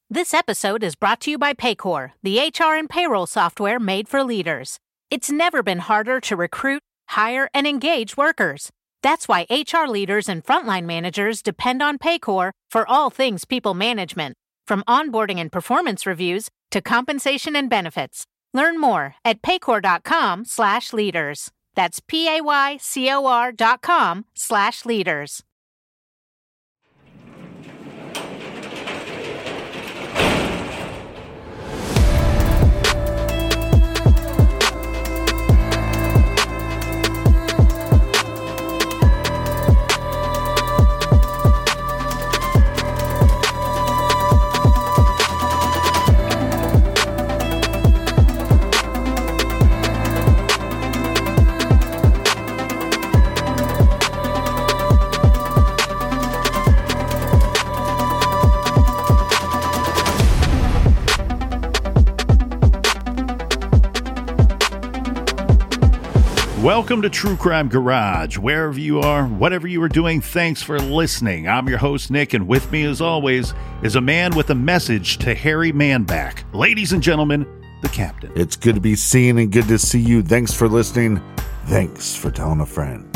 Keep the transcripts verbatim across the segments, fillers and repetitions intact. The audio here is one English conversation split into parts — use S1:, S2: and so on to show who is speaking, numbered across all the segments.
S1: This episode is brought to you by Paycor, the H R and payroll software made for leaders. It's never been harder to recruit, hire, and engage workers. That's why H R leaders and frontline managers depend on Paycor for all things people management, from onboarding and performance reviews to compensation and benefits. Learn more at paycor.com slash leaders. That's P-A-Y-C-O-R dot com slash leaders.
S2: Welcome to True Crime Garage. Wherever you are, whatever you are doing, thanks for listening. I'm your host, Nick, and with me, as always, is a man with a message to Harry Manback. Ladies and gentlemen, the captain.
S3: It's good to be seen and good to see you. Thanks for listening. Thanks for telling a friend.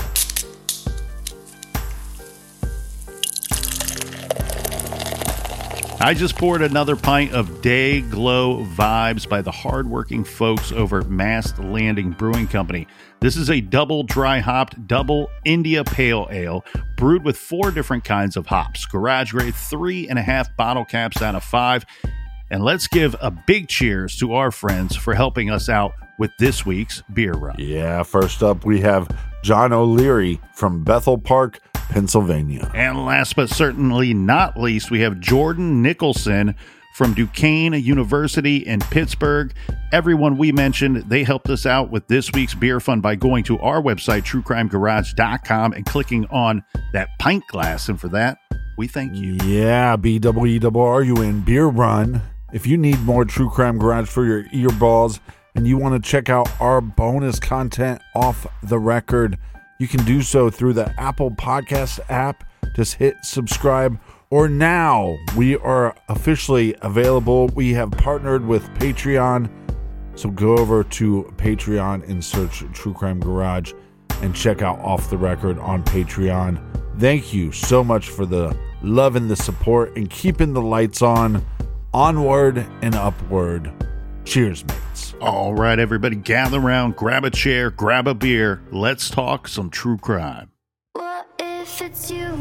S2: I just poured another pint of Day Glow Vibes by the hardworking folks over at Mast Landing Brewing Company. This is a double dry hopped, double India Pale Ale brewed with four different kinds of hops. Garage grade three and a half bottle caps out of five. And let's give a big cheers to our friends for helping us out with this week's beer run.
S3: Yeah, first up we have John O'Leary from Bethel Park, Pennsylvania.
S2: And last but certainly not least, we have Jordan Nicholson from Duquesne University in Pittsburgh. Everyone we mentioned, they helped us out with this week's beer fund by going to our website, true crime garage dot com, and clicking on that pint glass. And for that, we thank you.
S3: Yeah, B W E R R U N Beer Run. If you need more True Crime Garage for your earballs and you want to check out our bonus content off the record, you can do so through the Apple Podcast app. Just hit subscribe. Or now, we are officially available. We have partnered with Patreon. So go over to Patreon and search True Crime Garage and check out Off the Record on Patreon. Thank you so much for the love and the support and keeping the lights on. Onward and upward. Cheers, mates.
S2: All right, everybody, gather around, grab a chair, grab a beer. Let's talk some true crime.
S4: What if it's you?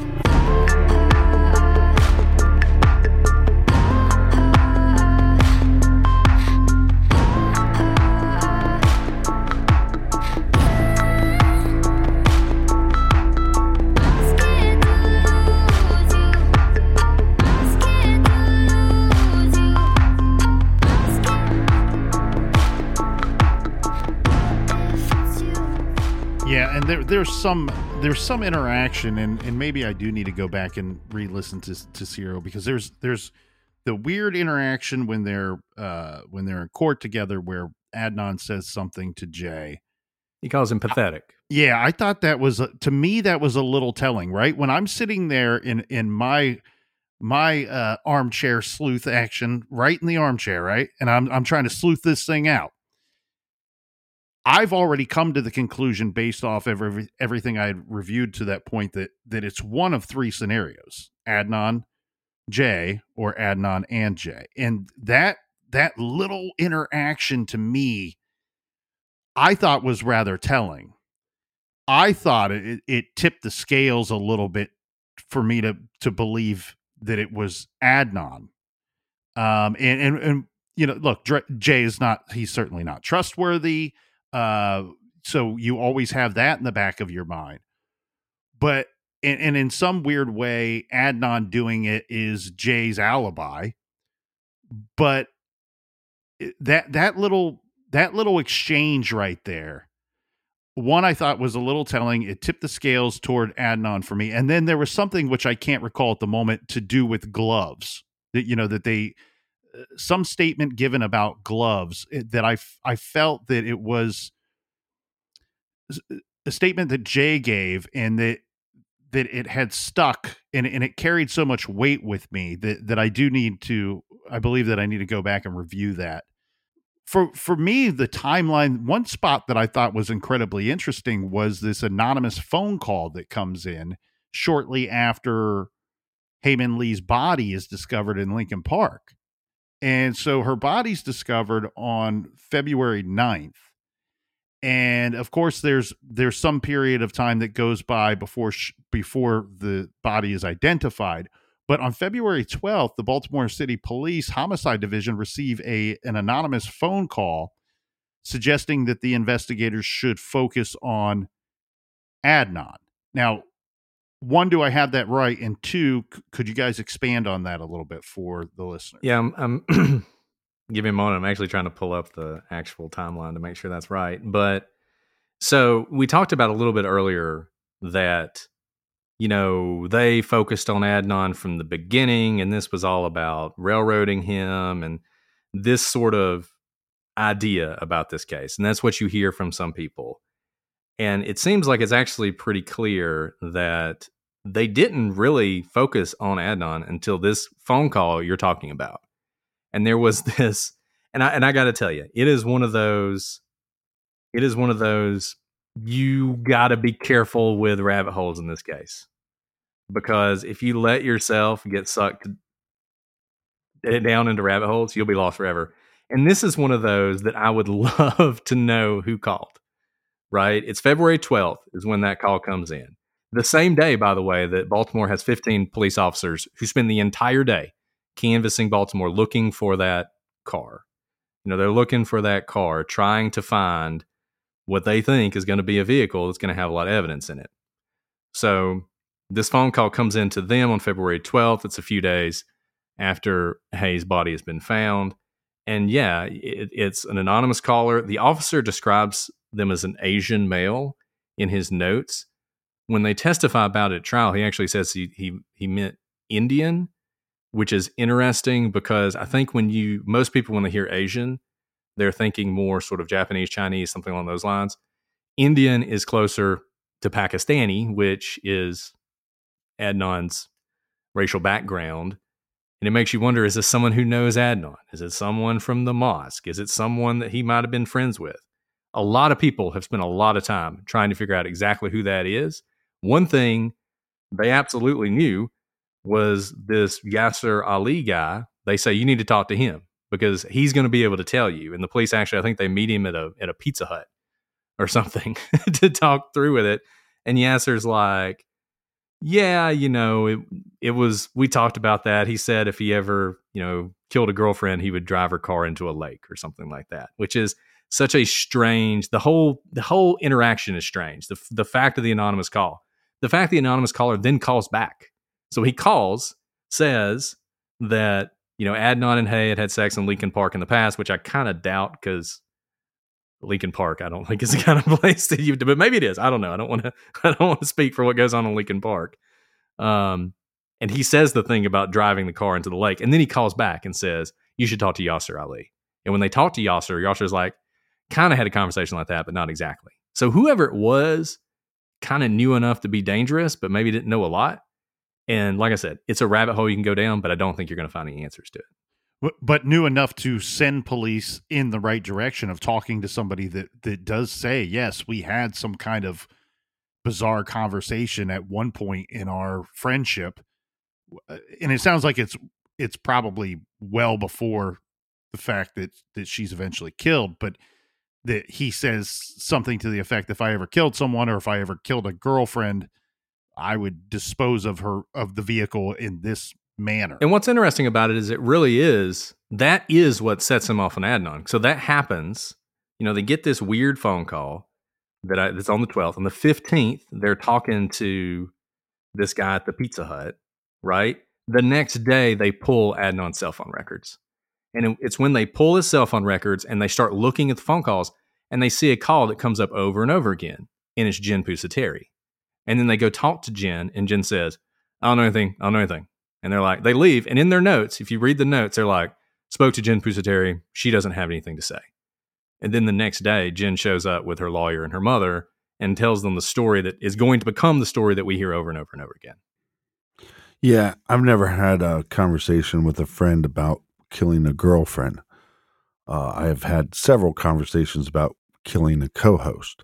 S2: Yeah, and there, there's some there's some interaction, and, and maybe I do need to go back and re-listen to to Ciro, because there's there's the weird interaction when they're uh, when they're in court together, where Adnan says something to Jay.
S5: He calls him pathetic.
S2: Yeah, I thought that was to me that was a little telling, right? When I'm sitting there in in my my uh, armchair sleuth action, right in the armchair, right, and I'm I'm trying to sleuth this thing out. I've already come to the conclusion, based off every, everything I had reviewed to that point, that that it's one of three scenarios: Adnan, Jay, or Adnan and Jay. And that that little interaction to me, I thought was rather telling. I thought it, it tipped the scales a little bit for me to to believe that it was Adnan. Um, and and and you know, look, Jay is not; he's certainly not trustworthy. Uh, so you always have that in the back of your mind. But, and, and in some weird way, Adnan doing it is Jay's alibi. But that, that little, that little exchange right there, one, I thought was a little telling. It tipped the scales toward Adnan for me. And then there was something which I can't recall at the moment to do with gloves, that, you know, that they, some statement given about gloves that I, I felt that it was a statement that Jay gave, and that, that it had stuck and, and it carried so much weight with me that, that I do need to I believe that I need to go back and review that. For for me, the timeline, one spot that I thought was incredibly interesting was this anonymous phone call that comes in shortly after Hae Min Lee's body is discovered in Lincoln Park. And so her body's discovered on February ninth. And of course, there's there's some period of time that goes by before sh- before the body is identified. But on February twelfth, the Baltimore City Police Homicide Division receive a an anonymous phone call suggesting that the investigators should focus on Adnan. Now, one, do I have that right? And two, c- could you guys expand on that a little bit for the listener?
S5: Yeah, I'm, I'm give me a moment. I'm actually trying to pull up the actual timeline to make sure that's right. But so we talked about a little bit earlier that, you know, they focused on Adnan from the beginning, and this was all about railroading him and this sort of idea about this case. And that's what you hear from some people. And it seems like it's actually pretty clear that they didn't really focus on Adnan until this phone call you're talking about. And there was this, and I and I got to tell you, it is one of those, it is one of those, you got to be careful with rabbit holes in this case. Because if you let yourself get sucked down into rabbit holes, you'll be lost forever. And this is one of those that I would love to know who called, right? It's February twelfth is when that call comes in. The same day, by the way, that Baltimore has fifteen police officers who spend the entire day canvassing Baltimore looking for that car. You know, they're looking for that car, trying to find what they think is going to be a vehicle that's going to have a lot of evidence in it. So this phone call comes into them on February twelfth. It's a few days after Hae's body has been found. And yeah, it, it's an anonymous caller. The officer describes them as an Asian male in his notes. When they testify about it at trial, he actually says he he he meant Indian, which is interesting because I think when you, most people, when they hear Asian, they're thinking more sort of Japanese, Chinese, something along those lines. Indian is closer to Pakistani, which is Adnan's racial background. And it makes you wonder, is this someone who knows Adnan? Is it someone from the mosque? Is it someone that he might have been friends with? A lot of people have spent a lot of time trying to figure out exactly who that is. One thing they absolutely knew was this Yasser Ali guy. They say, you need to talk to him because he's going to be able to tell you. And the police actually, I think they meet him at a at a Pizza Hut or something to talk through with it. And Yasser's like, yeah, you know, it it was, we talked about that. He said if he ever, you know, killed a girlfriend, he would drive her car into a lake or something like that, which is such a strange, the whole the whole interaction is strange. The the fact of the anonymous call, the fact the anonymous caller then calls back. So he calls, says that, you know, Adnan and Hae had had sex in Lincoln Park in the past, which I kind of doubt because Lincoln Park, I don't think is the kind of place that you, but maybe it is. I don't know. I don't want to, I don't want to speak for what goes on in Lincoln Park. Um, and he says the thing about driving the car into the lake. And then he calls back and says, you should talk to Yasser Ali. And when they talk to Yasser, Yasser's like, kind of had a conversation like that, but not exactly. So whoever it was kind of knew enough to be dangerous, but maybe didn't know a lot. And like I said, it's a rabbit hole you can go down, but I don't think you're going to find any answers to it.
S2: But, but knew enough to send police in the right direction of talking to somebody that, that does say, yes, we had some kind of bizarre conversation at one point in our friendship. And it sounds like it's it's probably well before the fact that, that she's eventually killed, but that he says something to the effect, if I ever killed someone or if I ever killed a girlfriend, I would dispose of her, of the vehicle in this manner.
S5: And what's interesting about it is it really is, that is what sets him off on Adnan. So that happens, you know, they get this weird phone call that I, that's on the twelfth. On the fifteenth, they're talking to this guy at the Pizza Hut, right? The next day, they pull Adnan's cell phone records. And it's when they pull his cell phone records and they start looking at the phone calls and they see a call that comes up over and over again. And it's Jen Pusateri. And then they go talk to Jen and Jen says, I don't know anything. I don't know anything. And they're like, they leave. And in their notes, if you read the notes, they're like, spoke to Jen Pusateri. She doesn't have anything to say. And then the next day, Jen shows up with her lawyer and her mother and tells them the story that is going to become the story that we hear over and over and over again.
S3: Yeah, I've never had a conversation with a friend about killing a girlfriend. Uh, I have had several conversations about killing a co-host.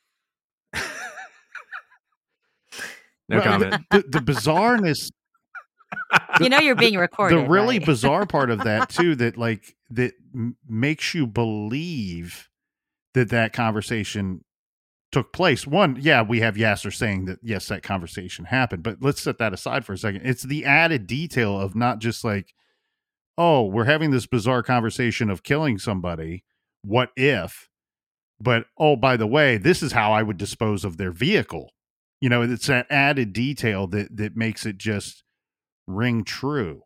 S5: No
S2: Well,
S5: comment.
S2: The, the, the bizarreness,
S6: You know you're being recorded.
S2: the really
S6: right?
S2: bizarre part of that too, that like that m- makes you believe that that conversation took place. One, yeah, we have Yasser saying that yes, that conversation happened, but let's set that aside for a second. It's the added detail of not just like, oh, we're having this bizarre conversation of killing somebody. What if? But oh, by the way, this is how I would dispose of their vehicle. You know, it's that added detail that that makes it just ring true.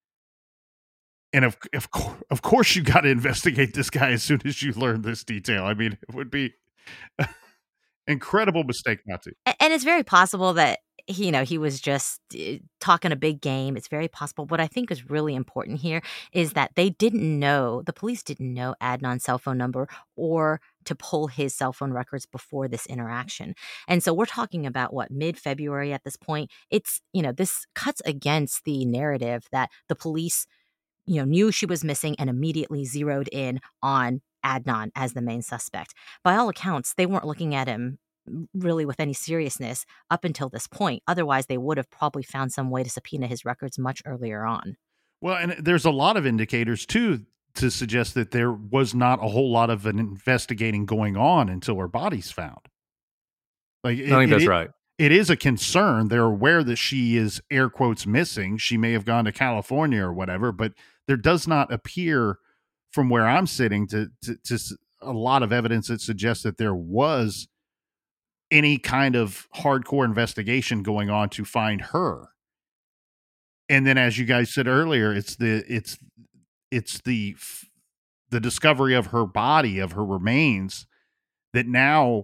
S2: And of of course, of course, you got to investigate this guy as soon as you learn this detail. I mean, it would be an incredible mistake not to.
S6: A- And it's very possible that he, you know, he was just uh, talking a big game. It's very possible. What I think is really important here is that they didn't know, the police didn't know Adnan's cell phone number or to pull his cell phone records before this interaction. And so we're talking about what, mid-February at this point. It's, you know, this cuts against the narrative that the police, you know, knew she was missing and immediately zeroed in on Adnan as the main suspect. By all accounts, they weren't looking at him really with any seriousness up until this point. Otherwise, they would have probably found some way to subpoena his records much earlier on.
S2: Well, and there's a lot of indicators too to suggest that there was not a whole lot of an investigating going on until her body's found. Like, it,
S5: I think
S2: it-
S5: that's
S2: it-
S5: right.
S2: It is a concern. They're aware that she is air quotes missing. She may have gone to California or whatever, but there does not appear, from where I'm sitting, to to, to s- a lot of evidence that suggests that there was any kind of hardcore investigation going on to find her. And then, as you guys said earlier, it's the it's it's the f- the discovery of her body, of her remains, that now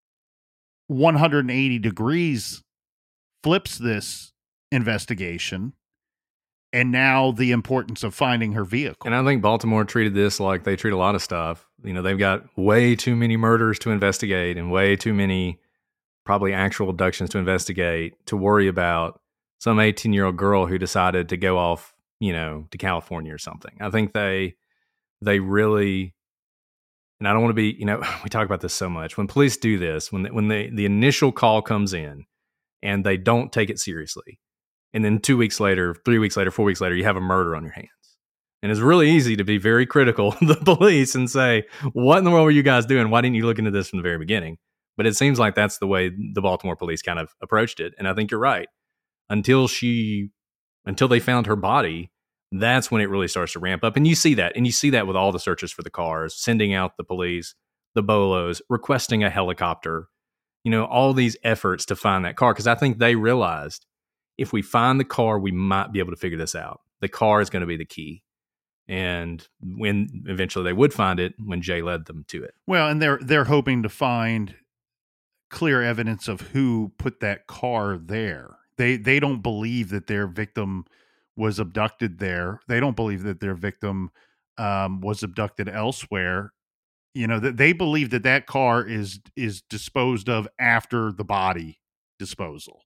S2: one hundred eighty degrees flips this investigation, and now the importance of finding her vehicle.
S5: And I think Baltimore treated this like they treat a lot of stuff. You know, they've got way too many murders to investigate and way too many probably actual abductions to investigate to worry about some eighteen-year-old girl who decided to go off, you know, to California or something. I think they they really, and I don't want to be, you know, we talk about this so much. When police do this, when the, when the, the initial call comes in and they don't take it seriously, and then two weeks later, three weeks later, four weeks later, you have a murder on your hands. And it's really easy to be very critical of the police and say, what in the world were you guys doing? Why didn't you look into this from the very beginning? But it seems like that's the way the Baltimore police kind of approached it. And I think you're right. Until she, until they found her body, that's when it really starts to ramp up. And you see that. And you see that with all the searches for the cars, sending out the police, the bolos, requesting a helicopter, you know, all these efforts to find that car. Because I think they realized if we find the car, we might be able to figure this out. The car is going to be the key. And when eventually they would find it, when Jay led them to it.
S2: Well, and they're they're hoping to find clear evidence of who put that car there. They they don't believe that their victim was abducted there. They don't believe that their victim um, was abducted elsewhere. You know, that they believe that that car is is disposed of after the body disposal,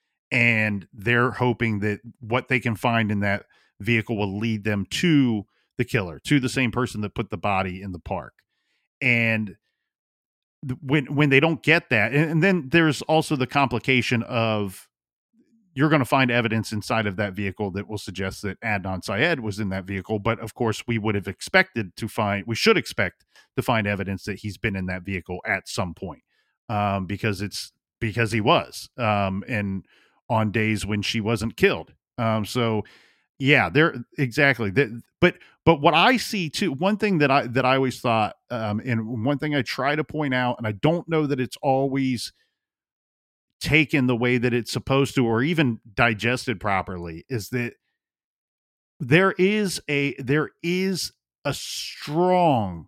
S2: and they're hoping that what they can find in that vehicle will lead them to the killer, to the same person that put the body in the park. And when when they don't get that, and, and then there's also the complication of you're going to find evidence inside of that vehicle that will suggest that Adnan Syed was in that vehicle. But of course, we would have expected to find, we should expect to find evidence that he's been in that vehicle at some point, um, because it's because he was, um, and on days when she wasn't killed. Um, so yeah, there exactly. That, but but what I see too, one thing that I that I always thought, um, and one thing I try to point out, and I don't know that it's always taken the way that it's supposed to, or even digested properly, is that there is a there is a strong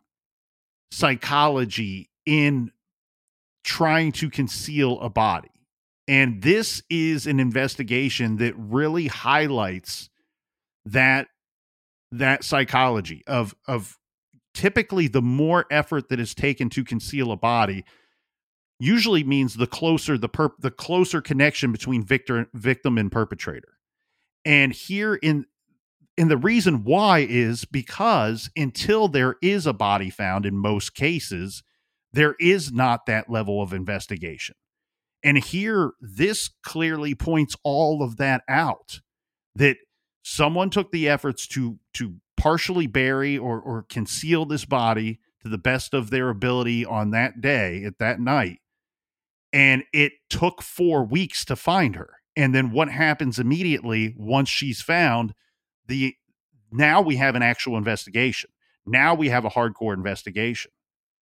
S2: psychology in trying to conceal a body. And this is an investigation that really highlights that that psychology of of typically the more effort that is taken to conceal a body usually means the closer the perp the closer connection between victor victim and perpetrator. And here in and the reason why is because until there is a body found in most cases, there is not that level of investigation. And here, this clearly points all of that out, that someone took the efforts to to partially bury or, or conceal this body to the best of their ability on that day, at that night. And it took four weeks to find her. And then what happens immediately once she's found, the now we have an actual investigation. Now we have a hardcore investigation.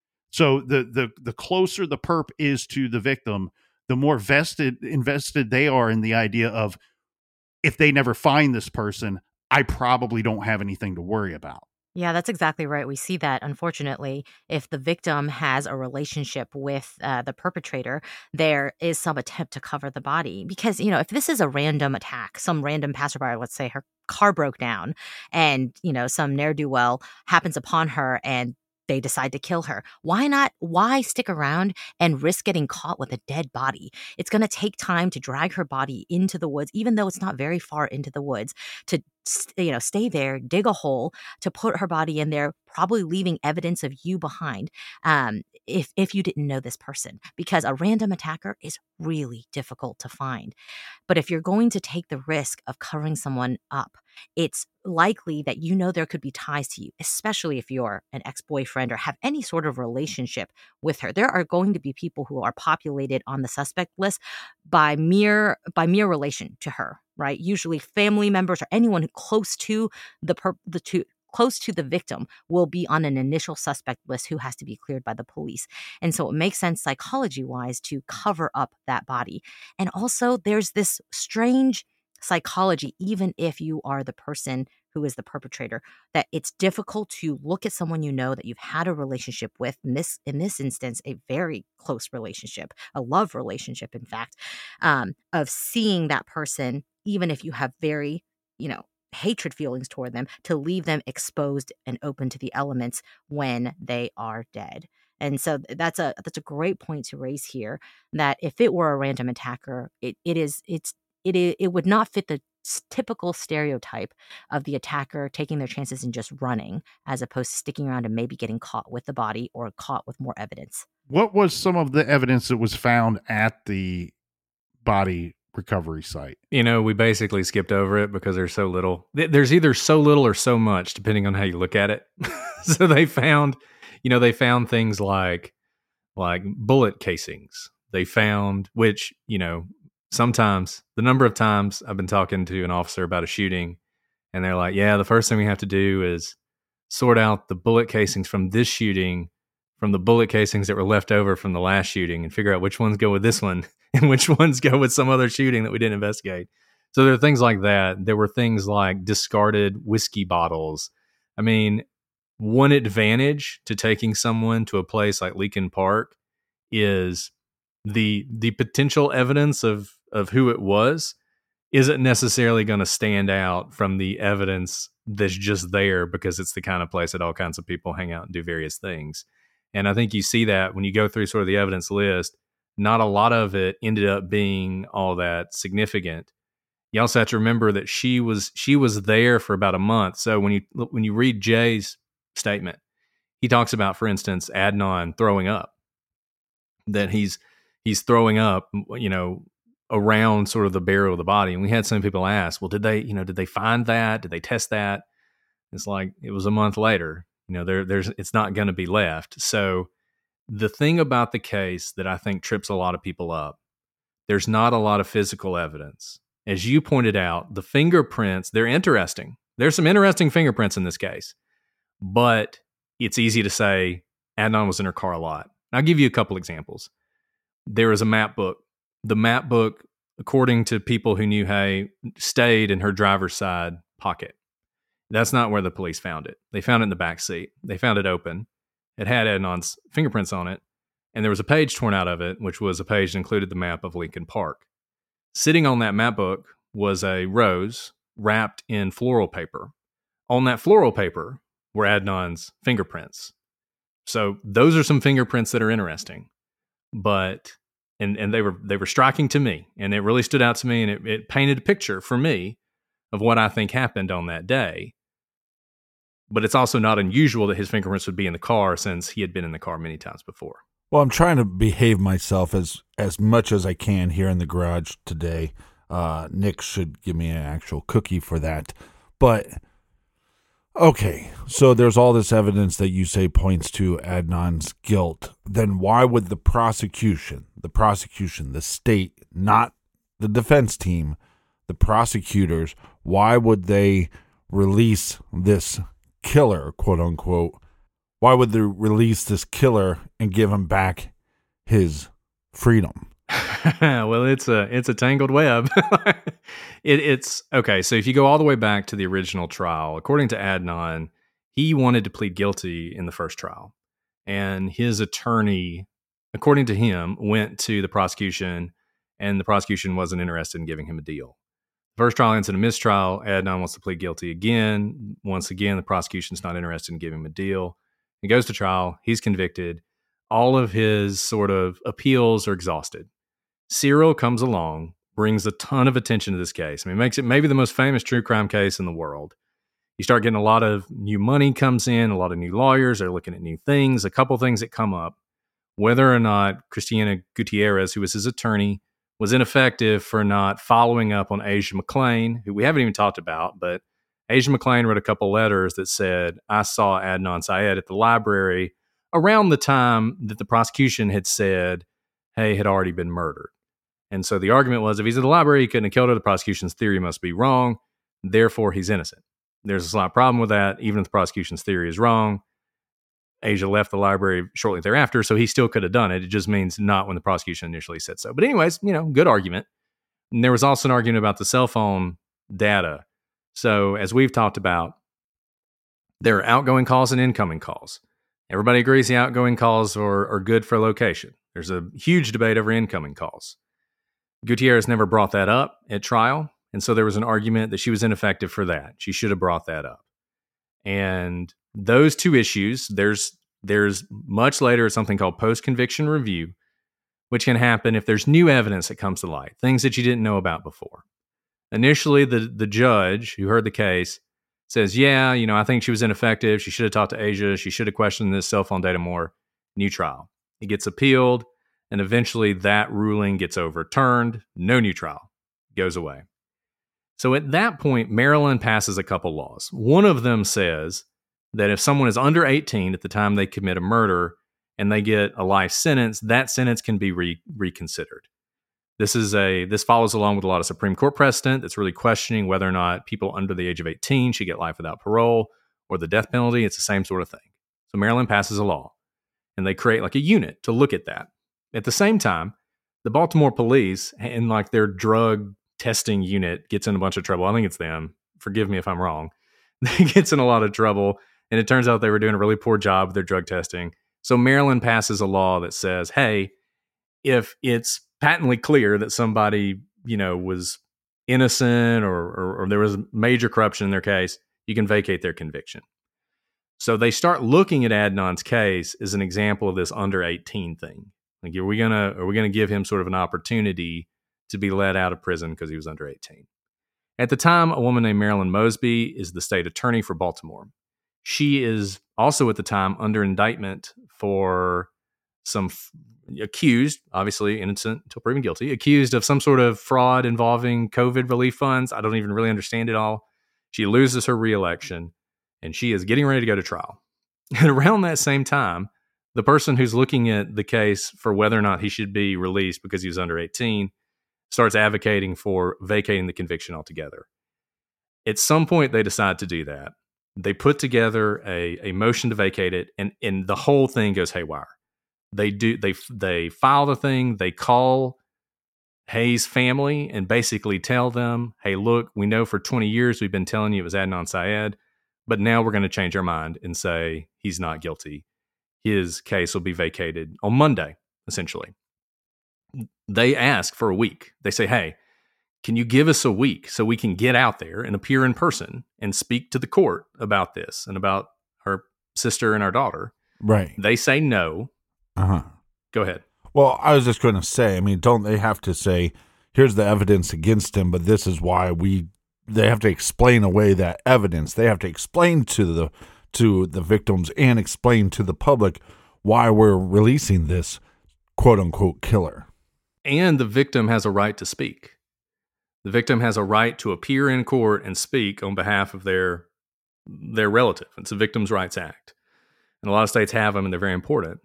S2: So the the the closer the perp is to the victim, the more vested invested they are in the idea of, if they never find this person, I probably don't have anything to worry about.
S6: Yeah, that's exactly right. We see that, unfortunately, if the victim has a relationship with uh, the perpetrator, there is some attempt to cover the body. Because, you know, if this is a random attack, some random passerby, let's say her car broke down and, you know, some ne'er-do-well happens upon her and they decide to kill her. Why not? Why stick around and risk getting caught with a dead body? It's going to take time to drag her body into the woods, even though it's not very far into the woods, to, you know, stay there, dig a hole, to put her body in there, probably leaving evidence of you behind. Um, if if you didn't know this person, because a random attacker is really difficult to find. But if you're going to take the risk of covering someone up, it's likely that you know there could be ties to you, especially if you're an ex-boyfriend or have any sort of relationship with her. There are going to be people who are populated on the suspect list by mere by mere relation to her, right? Usually family members or anyone close to the per, the two close to the victim will be on an initial suspect list who has to be cleared by the police. And so it makes sense psychology-wise to cover up that body. And also there's this strange psychology, even if you are the person who is the perpetrator, that it's difficult to look at someone you know that you've had a relationship with, in this in this instance, a very close relationship, a love relationship, in fact, um, of seeing that person, even if you have very, you know, hatred feelings toward them, to leave them exposed and open to the elements when they are dead. And so that's a that's a great point to raise here, that if it were a random attacker, it it is it's it i- it would not fit the s- typical stereotype of the attacker taking their chances and just running, as opposed to sticking around and maybe getting caught with the body or caught with more evidence.
S2: What was some of the evidence that was found at the body recovery site?
S5: You know, we basically skipped over it because there's so little. Th- There's either so little or so much, depending on how you look at it. So they found, you know, they found things like like bullet casings. They found, which, you know, sometimes the number of times I've been talking to an officer about a shooting, and they're like, yeah, the first thing we have to do is sort out the bullet casings from this shooting from the bullet casings that were left over from the last shooting and figure out which ones go with this one and which ones go with some other shooting that we didn't investigate. So there are things like that. There were things like discarded whiskey bottles. I mean, one advantage to taking someone to a place like Leakin Park is the the potential evidence of of who it was isn't necessarily going to stand out from the evidence that's just there, because it's the kind of place that all kinds of people hang out and do various things. And I think you see that when you go through sort of the evidence list, not a lot of it ended up being all that significant. You also have to remember that she was she was there for about a month. So when you when you read Jay's statement, he talks about, for instance, Adnan throwing up, that he's he's throwing up, you know, around sort of the barrel of the body. And we had some people ask, well, did they, you know, did they find that? Did they test that? It's like, it was a month later. You know, there, there's, it's not going to be left. So the thing about the case that I think trips a lot of people up, there's not a lot of physical evidence. As you pointed out, the fingerprints, they're interesting. There's some interesting fingerprints in this case, but it's easy to say Adnan was in her car a lot. I'll give you a couple examples. There is a map book. The map book, according to people who knew Hay, stayed in her driver's side pocket. That's not where the police found it. They found it in the back seat. They found it open. It had Adnan's fingerprints on it, and there was a page torn out of it, which was a page that included the map of Leakin Park. Sitting on that map book was a rose wrapped in floral paper. On that floral paper were Adnan's fingerprints. So those are some fingerprints that are interesting, but and and they were they were striking to me, and it really stood out to me, and it, it painted a picture for me of what I think happened on that day. But it's also not unusual that his fingerprints would be in the car since he had been in the car many times before.
S3: Well, I'm trying to behave myself as, as much as I can here in the garage today. Uh, Nick should give me an actual cookie for that. But, okay, so there's all this evidence that you say points to Adnan's guilt. Then why would the prosecution, the prosecution, the state, not the defense team, the prosecutors, why would they release this killer, quote unquote? Why would they release this killer and give him back his freedom?
S5: Well, it's a it's a tangled web. it, it's okay. So if you go all the way back to the original trial, according to Adnan, he wanted to plead guilty in the first trial, and his attorney, according to him, went to the prosecution, and the prosecution wasn't interested in giving him a deal. First trial ends in a mistrial. Adnan wants to plead guilty again. Once again, the prosecution's not interested in giving him a deal. He goes to trial. He's convicted. All of his sort of appeals are exhausted. Cyril comes along, brings a ton of attention to this case. I mean, makes it maybe the most famous true crime case in the world. You start getting a lot of new money comes in, a lot of new lawyers. They're looking at new things, a couple things that come up. Whether or not Christina Gutierrez, who was his attorney, was ineffective for not following up on Asia McClain, who we haven't even talked about, but Asia McClain wrote a couple letters that said, I saw Adnan Syed at the library around the time that the prosecution had said, hey, had already been murdered. And so the argument was, if he's at the library, he couldn't have killed her. The prosecution's theory must be wrong. Therefore, he's innocent. There's a slight problem with that. Even if the prosecution's theory is wrong, Asia left the library shortly thereafter, so he still could have done it. It just means not when the prosecution initially said so. But anyways, you know, good argument. And there was also an argument about the cell phone data. So as we've talked about, there are outgoing calls and incoming calls. Everybody agrees the outgoing calls are, are good for location. There's a huge debate over incoming calls. Gutierrez never brought that up at trial, and so there was an argument that she was ineffective for that. She should have brought that up. And those two issues, there's there's much later something called post-conviction review, which can happen if there's new evidence that comes to light, things that you didn't know about before. Initially, the, the judge who heard the case says, yeah, you know, I think she was ineffective. She should have talked to Asia. She should have questioned this cell phone data more. New trial. It gets appealed, and eventually that ruling gets overturned. No new trial. Goes away. So at that point, Maryland passes a couple laws. One of them says that if someone is under eighteen at the time they commit a murder and they get a life sentence, that sentence can be re- reconsidered. This is a this follows along with a lot of Supreme Court precedent that's really questioning whether or not people under the age of eighteen should get life without parole or the death penalty. It's the same sort of thing. So Maryland passes a law, and they create like a unit to look at that. At the same time, the Baltimore police and like their drug testing unit gets in a bunch of trouble. I think it's them. Forgive me if I'm wrong. They gets in a lot of trouble, and it turns out they were doing a really poor job with their drug testing. So Maryland passes a law that says, hey, if it's patently clear that somebody, you know, was innocent or, or, or there was major corruption in their case, you can vacate their conviction. So they start looking at Adnan's case as an example of this under eighteen thing. Like, are we gonna are we gonna give him sort of an opportunity to be let out of prison because he was under eighteen? At the time, a woman named Marilyn Mosby is the state attorney for Baltimore. She is also at the time under indictment for some f- accused, obviously innocent until proven guilty, accused of some sort of fraud involving COVID relief funds. I don't even really understand it all. She loses her reelection, and she is getting ready to go to trial. And around that same time, the person who's looking at the case for whether or not he should be released because he was under eighteen starts advocating for vacating the conviction altogether. At some point, they decide to do that. They put together a, a motion to vacate it, and, and the whole thing goes haywire. They do they they file the thing. They call Hayes' family and basically tell them, "Hey, look, we know for twenty years we've been telling you it was Adnan Syed, but now we're going to change our mind and say he's not guilty. His case will be vacated on Monday." Essentially, they ask for a week. They say, "Hey, can you give us a week so we can get out there and appear in person and speak to the court about this and about her sister and our daughter?"
S3: Right.
S5: They say no.
S3: Uh-huh.
S5: Go ahead.
S3: Well, I was just going to say, I mean, don't they have to say, here's the evidence against him, but this is why we they have to explain away that evidence. They have to explain to the to the victims and explain to the public why we're releasing this quote unquote killer.
S5: And the victim has a right to speak. The victim has a right to appear in court and speak on behalf of their their relative. It's the Victims' Rights Act. And a lot of states have them, and they're very important.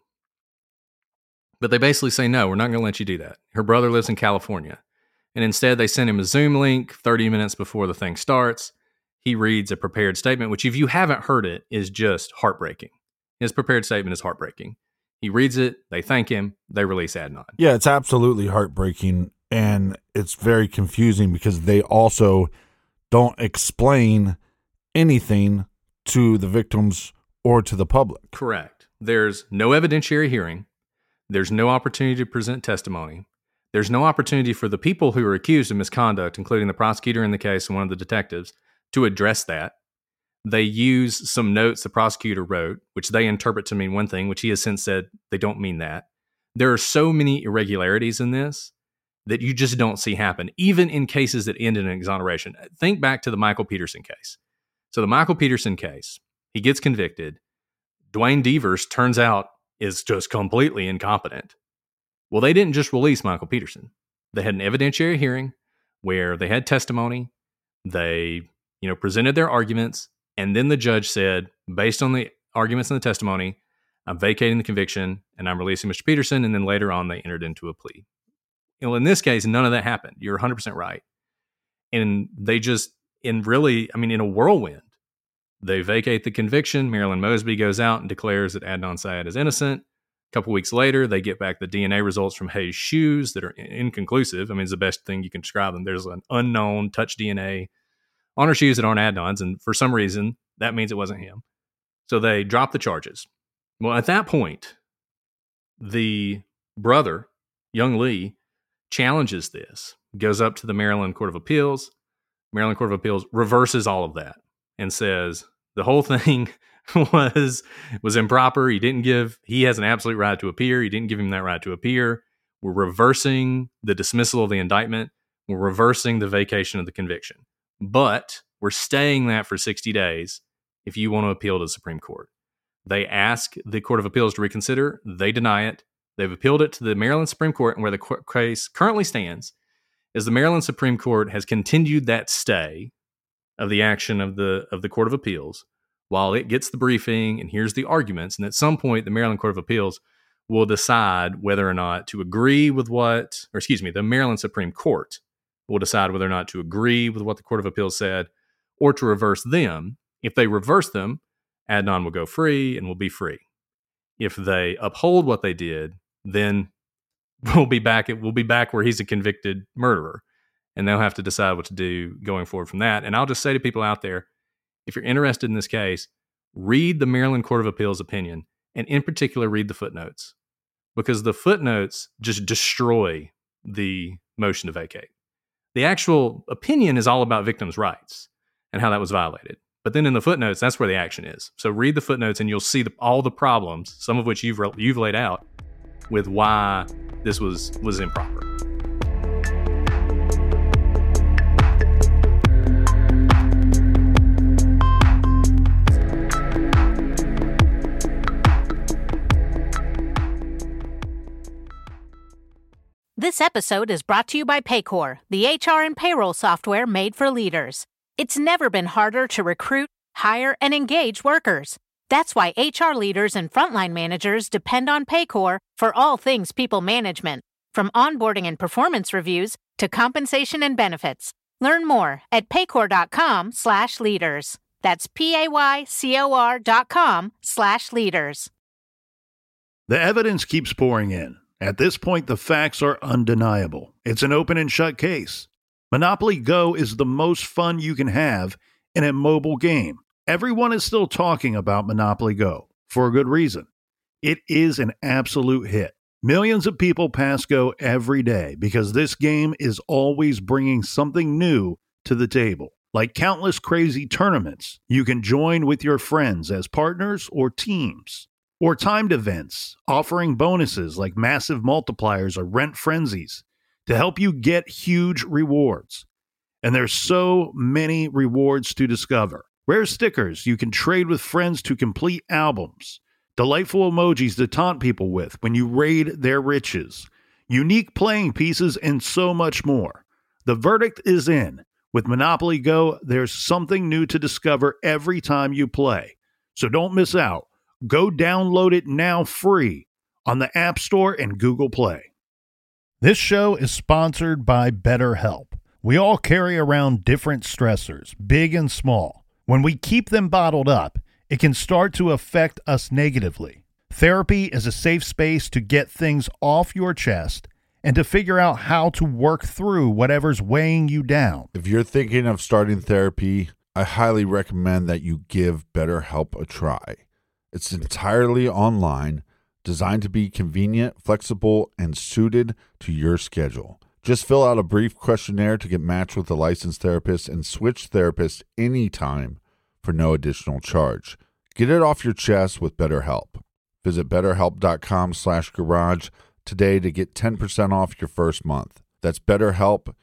S5: But they basically say, no, we're not going to let you do that. Her brother lives in California. And instead, they send him a Zoom link thirty minutes before the thing starts. He reads a prepared statement, which if you haven't heard it, is just heartbreaking. His prepared statement is heartbreaking. He reads it, they thank him, they release Adnan.
S3: Yeah, it's absolutely heartbreaking, and it's very confusing because they also don't explain anything to the victims or to the public.
S5: Correct. There's no evidentiary hearing. There's no opportunity to present testimony. There's no opportunity for the people who are accused of misconduct, including the prosecutor in the case and one of the detectives, to address that. They use some notes the prosecutor wrote, which they interpret to mean one thing, which he has since said they don't mean that. There are so many irregularities in this that you just don't see happen, even in cases that end in an exoneration. Think back to the Michael Peterson case. So the Michael Peterson case, he gets convicted. Dwayne Devers turns out is just completely incompetent. Well, they didn't just release Michael Peterson. They had an evidentiary hearing where they had testimony. They, you know, presented their arguments. And then the judge said, based on the arguments and the testimony, I'm vacating the conviction and I'm releasing Mister Peterson. And then later on, they entered into a plea. You know, in this case, none of that happened. You're one hundred percent right. And they just, in really, I mean, in a whirlwind, they vacate the conviction. Marilyn Mosby goes out and declares that Adnan Syed is innocent. A couple weeks later, they get back the D N A results from Hayes' shoes that are inconclusive. I mean, it's the best thing you can describe them. There's an unknown touch D N A on her shoes that aren't Adnan's, and for some reason, that means it wasn't him. So they drop the charges. Well, at that point, the brother, young Lee, challenges this, goes up to the Maryland Court of Appeals. Maryland Court of Appeals reverses all of that and says the whole thing was was improper. He didn't give, he has an absolute right to appear. He didn't give him that right to appear. We're reversing the dismissal of the indictment. We're reversing the vacation of the conviction. But we're staying that for sixty days if you want to appeal to the Supreme Court. They ask the Court of Appeals to reconsider. They deny it. They've appealed it to the Maryland Supreme Court, and where the case currently stands is the Maryland Supreme Court has continued that stay of the action of the of the Court of Appeals while it gets the briefing and hears the arguments. And at some point, the Maryland Court of Appeals will decide whether or not to agree with what, or excuse me, the Maryland Supreme Court will decide whether or not to agree with what the Court of Appeals said or to reverse them. If they reverse them, Adnan will go free and will be free. If they uphold what they did, then we'll be back. We'll be back where he's a convicted murderer, and they'll have to decide what to do going forward from that. And I'll just say to people out there, if you're interested in this case, read the Maryland Court of Appeals opinion, and in particular, read the footnotes, because the footnotes just destroy the motion to vacate. The actual opinion is all about victims' rights and how that was violated. But then in the footnotes, that's where the action is. So read the footnotes and you'll see the, all the problems, some of which you've you've laid out, with why this was was improper.
S1: This episode is brought to you by Paycor, the H R and payroll software made for leaders. It's never been harder to recruit, hire, and engage workers. That's why H R leaders and frontline managers depend on Paycor for all things people management, from onboarding and performance reviews to compensation and benefits. Learn more at paycor.com slash leaders. That's P-A-Y-C-O-R dot com slash leaders.
S2: The evidence keeps pouring in. At this point, the facts are undeniable. It's an open and shut case. Monopoly Go is the most fun you can have in a mobile game. Everyone is still talking about Monopoly Go, for a good reason. It is an absolute hit. Millions of people pass Go every day because this game is always bringing something new to the table. Like countless crazy tournaments you can join with your friends as partners or teams. Or timed events offering bonuses like massive multipliers or rent frenzies to help you get huge rewards. And there's so many rewards to discover. Rare stickers you can trade with friends to complete albums. Delightful emojis to taunt people with when you raid their riches. Unique playing pieces and so much more. The verdict is in. With Monopoly Go, there's something new to discover every time you play. So don't miss out. Go download it now free on the App Store and Google Play. This show is sponsored by BetterHelp. We all carry around different stressors, big and small. When we keep them bottled up, it can start to affect us negatively. Therapy is a safe space to get things off your chest and to figure out how to work through whatever's weighing you down.
S3: If you're thinking of starting therapy, I highly recommend that you give BetterHelp a try. It's entirely online, designed to be convenient, flexible, and suited to your schedule. Just fill out a brief questionnaire to get matched with a licensed therapist and switch therapists anytime for no additional charge. Get it off your chest with BetterHelp. Visit betterhelp.com slash garage today to get ten percent off your first month. That's BetterHelp,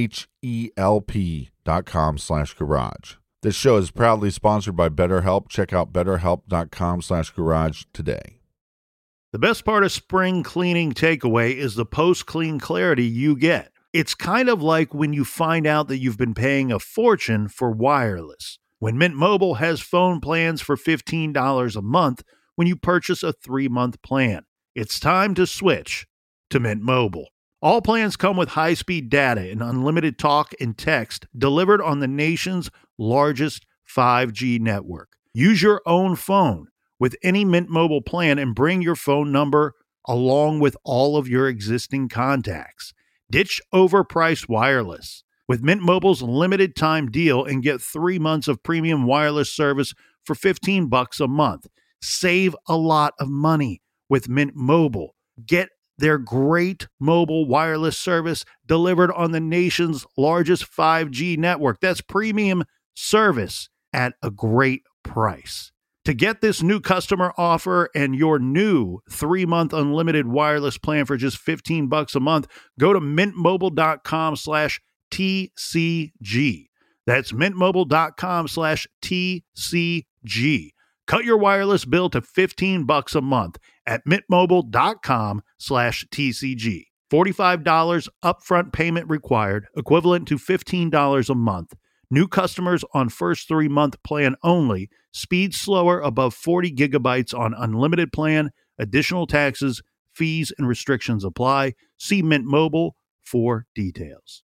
S3: H-E-L-P dot com slash garage. This show is proudly sponsored by BetterHelp. Check out betterhelp.com slash garage today.
S2: The best part of spring cleaning takeaway is the post-clean clarity you get. It's kind of like when you find out that you've been paying a fortune for wireless. When Mint Mobile has phone plans for fifteen dollars a month when you purchase a three-month plan. It's time to switch to Mint Mobile. All plans come with high-speed data and unlimited talk and text delivered on the nation's largest five G network. Use your own phone with any Mint Mobile plan and bring your phone number along with all of your existing contacts. Ditch overpriced wireless with Mint Mobile's limited time deal and get three months of premium wireless service for fifteen bucks a month. Save a lot of money with Mint Mobile. Get their great mobile wireless service delivered on the nation's largest five G network. That's premium service at a great price. To get this new customer offer and your new three-month unlimited wireless plan for just fifteen bucks a month, go to mintmobile.com slash TCG. That's mintmobile.com slash TCG. Cut your wireless bill to fifteen bucks a month at mintmobile.com slash TCG. forty-five dollars upfront payment required, equivalent to fifteen dollars a month. New customers on first three-month plan only. Speed slower above forty gigabytes on unlimited plan. Additional taxes, fees, and restrictions apply. See Mint Mobile for details.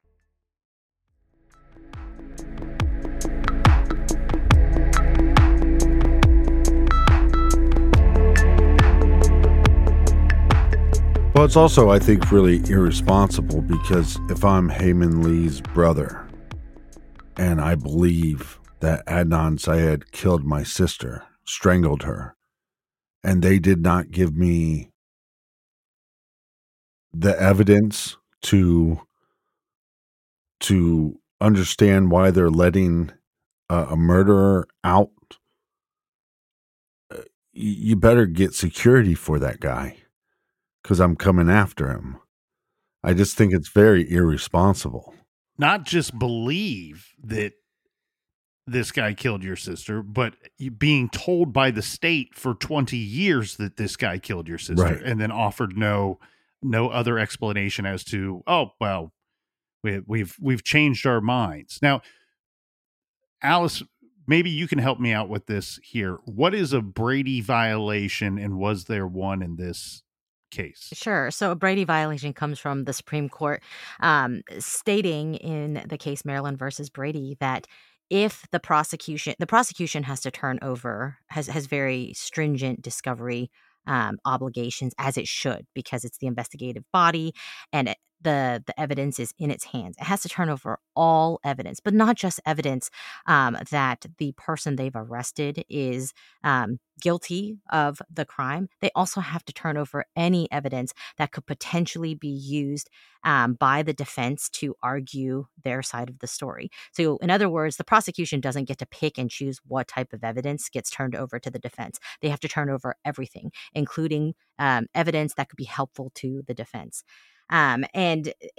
S3: Well, it's also, I think, really irresponsible because if I'm Heyman Lee's brother and I believe that Adnan Syed killed my sister, strangled her, and they did not give me the evidence to to understand why they're letting a, a murderer out, you better get security for that guy because I'm coming after him. I just think it's very irresponsible.
S2: Not just believe that this guy killed your sister, but being told by the state for twenty years that this guy killed your sister,
S3: right,
S2: and then offered no no other explanation as to, oh, well, we, we've we've changed our minds. Now, Alice, maybe you can help me out with this here. What is a Brady violation, and was there one in this case?
S6: Sure. So a Brady violation comes from the Supreme Court um, stating in the case Maryland versus Brady that if the prosecution, the prosecution has to turn over, has, has very stringent discovery um, obligations, as it should, because it's the investigative body and it, the the evidence is in its hands. It has to turn over all evidence, but not just evidence um, that the person they've arrested is um, guilty of the crime. They also have to turn over any evidence that could potentially be used um, by the defense to argue their side of the story. So in other words, the prosecution doesn't get to pick and choose what type of evidence gets turned over to the defense. They have to turn over everything, including um, evidence that could be helpful to the defense. Um, and it,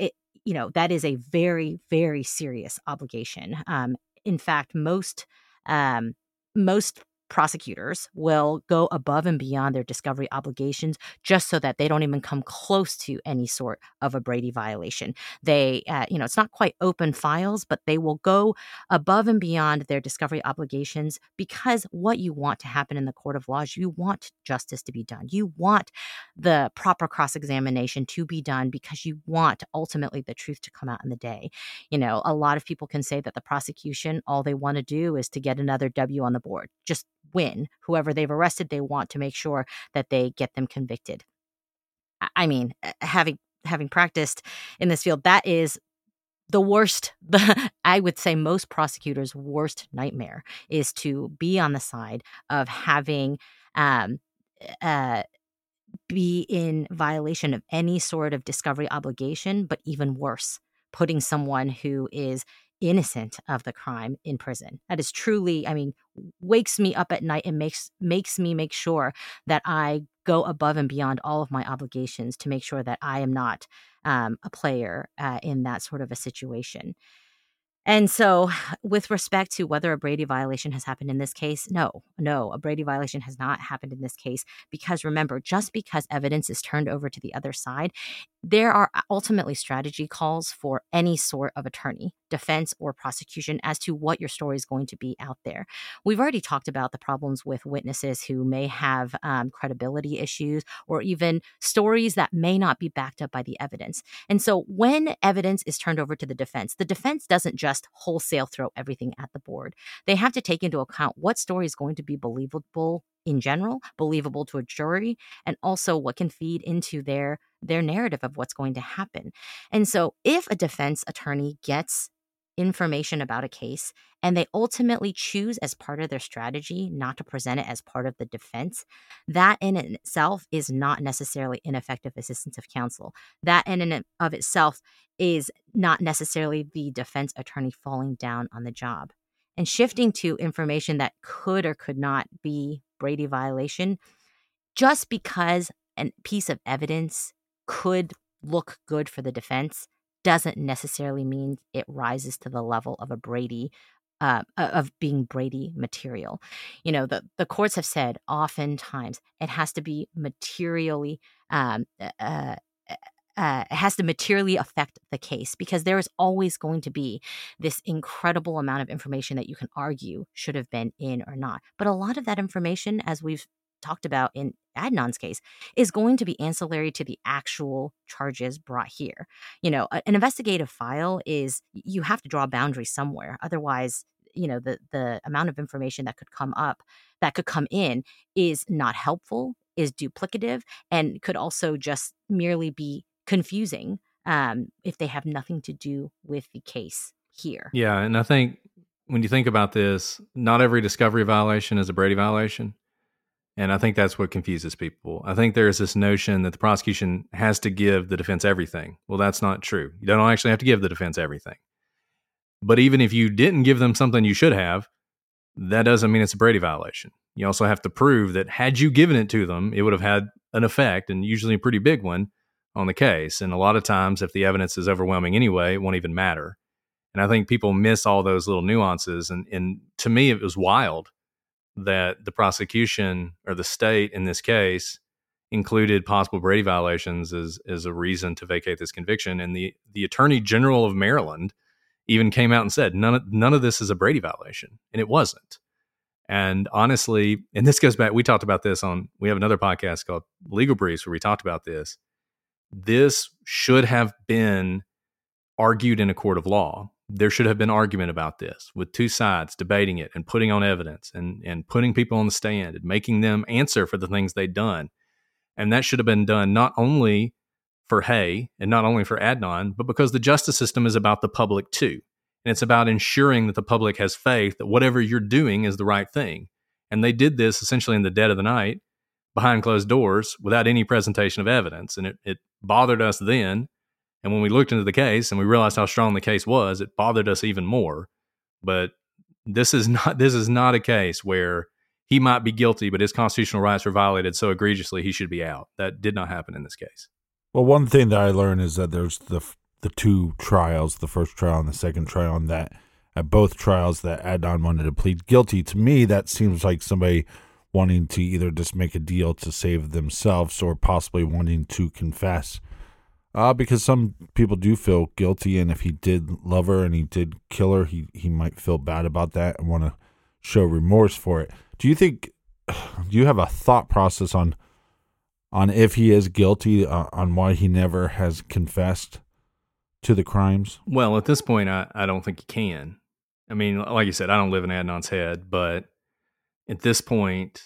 S6: you know, that is a very, very serious obligation. Um, in fact, most um, most prosecutors will go above and beyond their discovery obligations just so that they don't even come close to any sort of a Brady violation. They, uh, you know, it's not quite open files, but they will go above and beyond their discovery obligations because what you want to happen in the court of law is you want justice to be done. You want the proper cross-examination to be done because you want ultimately the truth to come out in the day. You know, a lot of people can say that the prosecution, all they want to do is to get another W on the board. Just win. Whoever they've arrested, they want to make sure that they get them convicted. I mean, having having practiced in this field, that is the worst, the, I would say most prosecutors' worst nightmare is to be on the side of having um, uh, be in violation of any sort of discovery obligation, but even worse, putting someone who is innocent of the crime in prison. That is truly, I mean, wakes me up at night and makes makes me make sure that I go above and beyond all of my obligations to make sure that I am not um, a player uh, in that sort of a situation. And so with respect to whether a Brady violation has happened in this case, no, no, a Brady violation has not happened in this case because remember, just because evidence is turned over to the other side, there are ultimately strategy calls for any sort of attorney, defense or prosecution as to what your story is going to be out there. We've already talked about the problems with witnesses who may have um, credibility issues or even stories that may not be backed up by the evidence. And so when evidence is turned over to the defense, the defense doesn't just wholesale throw everything at the board. They have to take into account what story is going to be believable in general, believable to a jury, and also what can feed into their their narrative of what's going to happen. And so if a defense attorney gets information about a case and they ultimately choose as part of their strategy not to present it as part of the defense, that in itself is not necessarily ineffective assistance of counsel. That in and of itself is not necessarily the defense attorney falling down on the job. And shifting to information that could or could not be Brady violation, just because a piece of evidence could look good for the defense doesn't necessarily mean it rises to the level of a Brady, uh, of being Brady material. You know, the, the courts have said oftentimes it has to be materially, um, uh, uh, it has to materially affect the case because there is always going to be this incredible amount of information that you can argue should have been in or not. But a lot of that information, as we've talked about in Adnan's case, is going to be ancillary to the actual charges brought here. You know, an investigative file is, you have to draw a boundary somewhere. Otherwise, you know, the the amount of information that could come up, that could come in is not helpful, is duplicative, and could also just merely be confusing um, if they have nothing to do with the case here.
S5: Yeah, and I think when you think about this, not every discovery violation is a Brady violation. And I think that's what confuses people. I think there's this notion that the prosecution has to give the defense everything. Well, that's not true. You don't actually have to give the defense everything. But even if you didn't give them something you should have, that doesn't mean it's a Brady violation. You also have to prove that had you given it to them, it would have had an effect, and usually a pretty big one, on the case. And a lot of times, if the evidence is overwhelming anyway, it won't even matter. And I think people miss all those little nuances. And, and to me, it was wild that the prosecution or the state in this case included possible Brady violations as, as a reason to vacate this conviction. And the, the Attorney General of Maryland even came out and said, none of, none of this is a Brady violation. And it wasn't. And honestly, and this goes back, we talked about this on, we have another podcast called Legal Briefs where we talked about this. This should have been argued in a court of law. There should have been argument about this with two sides debating it and putting on evidence and, and putting people on the stand and making them answer for the things they'd done. And that should have been done not only for Hay and not only for Adnan, but because the justice system is about the public too. And it's about ensuring that the public has faith that whatever you're doing is the right thing. And they did this essentially in the dead of the night behind closed doors without any presentation of evidence. And it, it bothered us then. And when we looked into the case and we realized how strong the case was, it bothered us even more. But this is not this is not a case where he might be guilty, but his constitutional rights were violated so egregiously he should be out. That did not happen in this case.
S3: Well, one thing that I learned is that there's the the two trials, the first trial and the second trial, and that at both trials that Adnan wanted to plead guilty. To me, that seems like somebody wanting to either just make a deal to save themselves or possibly wanting to confess. Uh, because some people do feel guilty, and if he did love her and he did kill her, he, he might feel bad about that and want to show remorse for it. Do you think, do you have a thought process on on if he is guilty, uh, on why he never has confessed to the crimes?
S5: Well, at this point, I, I don't think he can. I mean, like you said, I don't live in Adnan's head, but at this point,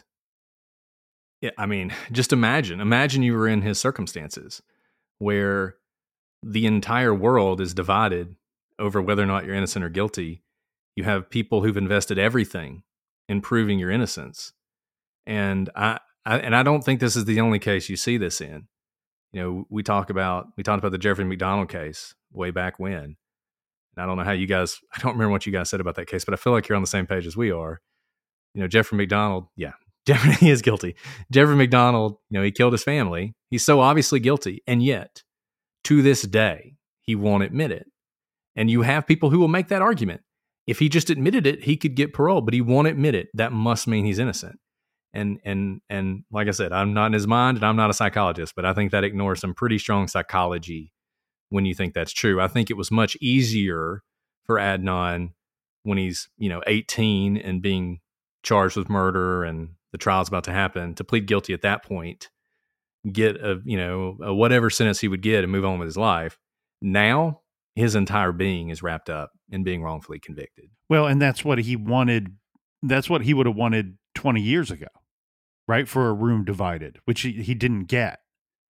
S5: yeah, I mean, just imagine, imagine you were in his circumstances where the entire world is divided over whether or not you're innocent or guilty. You have people who've invested everything in proving your innocence. And I, I and I don't think this is the only case you see this in. You know, we talk about, we talked about the Jeffrey McDonald case way back when. And I don't know how you guys, I don't remember what you guys said about that case, but I feel like you're on the same page as we are. You know, Jeffrey McDonald, yeah, Jeffrey he is guilty. Jeffrey McDonald, you know, he killed his family. He's so obviously guilty. And yet, to this day, he won't admit it. And you have people who will make that argument. If he just admitted it, he could get parole, but he won't admit it. That must mean he's innocent. And and and like I said, I'm not in his mind and I'm not a psychologist, but I think that ignores some pretty strong psychology when you think that's true. I think it was much easier for Adnan when he's, you know, eighteen and being charged with murder and the trial's about to happen to plead guilty at that point, get a, you know, a whatever sentence he would get and move on with his life. Now, his entire being is wrapped up in being wrongfully convicted.
S2: Well, and that's what he wanted. That's what he would have wanted twenty years ago, right? For a room divided, which he, he didn't get.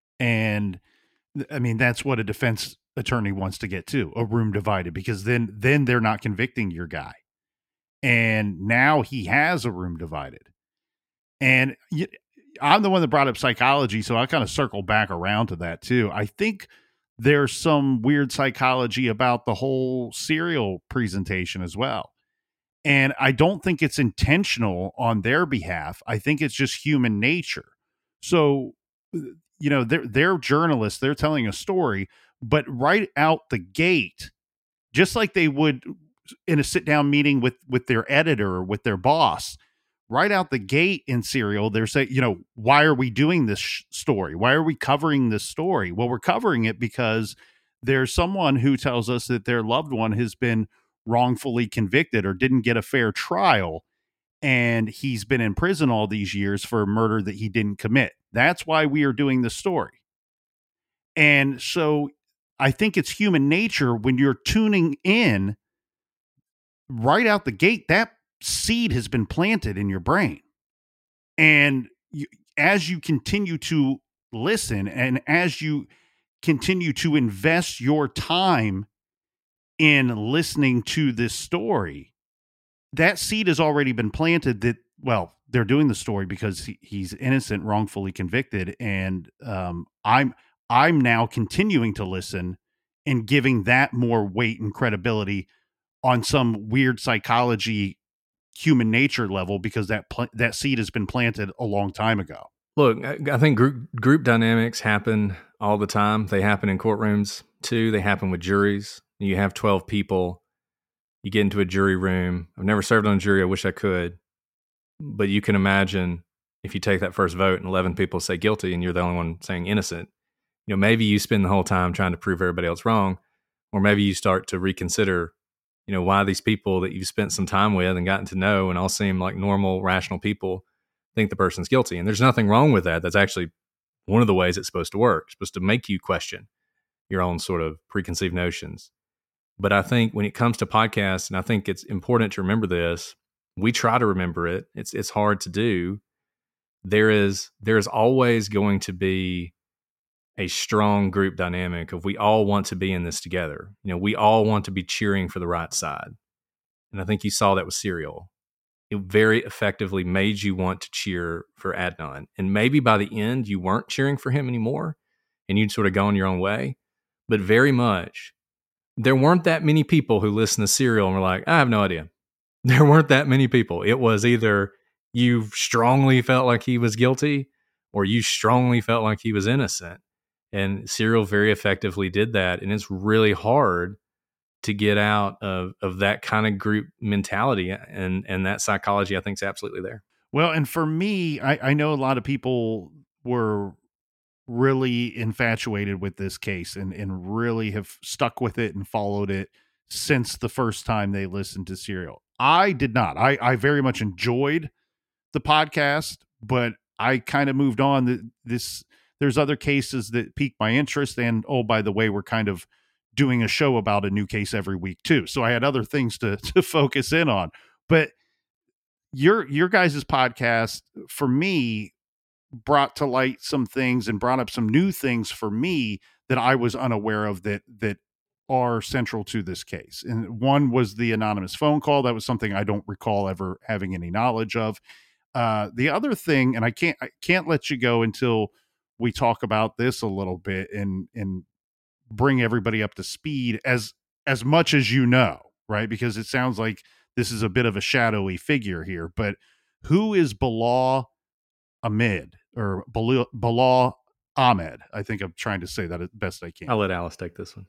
S2: And I mean, that's what a defense attorney wants to get to, a room divided, because then, then they're not convicting your guy. And now he has a room divided. And I'm the one that brought up psychology, so I kind of circle back around to that too. I think there's some weird psychology about the whole serial presentation as well. And I don't think it's intentional on their behalf. I think it's just human nature. So, you know, they're, they're journalists, they're telling a story, but right out the gate, just like they would in a sit down meeting with, with their editor or with their boss, right out the gate in Serial, they're saying, you know, why are we doing this sh- story? Why are we covering this story? Well, we're covering it because there's someone who tells us that their loved one has been wrongfully convicted or didn't get a fair trial, and he's been in prison all these years for a murder that he didn't commit. That's why we are doing this story. And so I think it's human nature when you're tuning in right out the gate, that seed has been planted in your brain. And you, as you continue to listen and as you continue to invest your time in listening to this story, that seed has already been planted that, well, they're doing the story because he, he's innocent, wrongfully convicted. And um, I'm, I'm now continuing to listen and giving that more weight and credibility on some weird psychology, human nature level, because that pl- that seed has been planted a long time ago.
S5: Look, I, I think group group dynamics happen all the time. They happen in courtrooms too. They happen with juries. You have twelve people. You get into a jury room. I've never served on a jury. I wish I could. But you can imagine if you take that first vote and eleven people say guilty and you're the only one saying innocent, you know, maybe you spend the whole time trying to prove everybody else wrong, or maybe you start to reconsider, you know, why these people that you've spent some time with and gotten to know and all seem like normal, rational people think the person's guilty. And there's nothing wrong with that. That's actually one of the ways it's supposed to work. It's supposed to make you question your own sort of preconceived notions. But I think when it comes to podcasts, and I think it's important to remember this, we try to remember it. It's it's hard to do. There is there is always going to be a strong group dynamic of we all want to be in this together. You know, we all want to be cheering for the right side. And I think you saw that with Serial. It very effectively made you want to cheer for Adnan. And maybe by the end, you weren't cheering for him anymore and you'd sort of gone your own way. But very much, there weren't that many people who listened to Serial and were like, I have no idea. There weren't that many people. It was either you strongly felt like he was guilty or you strongly felt like he was innocent. And Serial very effectively did that. And it's really hard to get out of, of that kind of group mentality. And, and that psychology, I think, is absolutely there.
S2: Well, and for me, I, I know a lot of people were really infatuated with this case and, and really have stuck with it and followed it since the first time they listened to Serial. I did not. I, I very much enjoyed the podcast, but I kind of moved on. The, this there's other cases that piqued my interest, and oh, by the way, we're kind of doing a show about a new case every week too. So I had other things to to focus in on. But your your guys' podcast for me brought to light some things and brought up some new things for me that I was unaware of that that are central to this case. And one was the anonymous phone call. That was something I don't recall ever having any knowledge of. Uh, the other thing, and I can't I can't let you go until we talk about this a little bit and and bring everybody up to speed as as much as you know, right? Because it sounds like this is a bit of a shadowy figure here. But who is Bilal Ahmed or Bilal, Bilal Ahmed? I think I'm trying to say that as best I can.
S5: I'll let Alice take this one.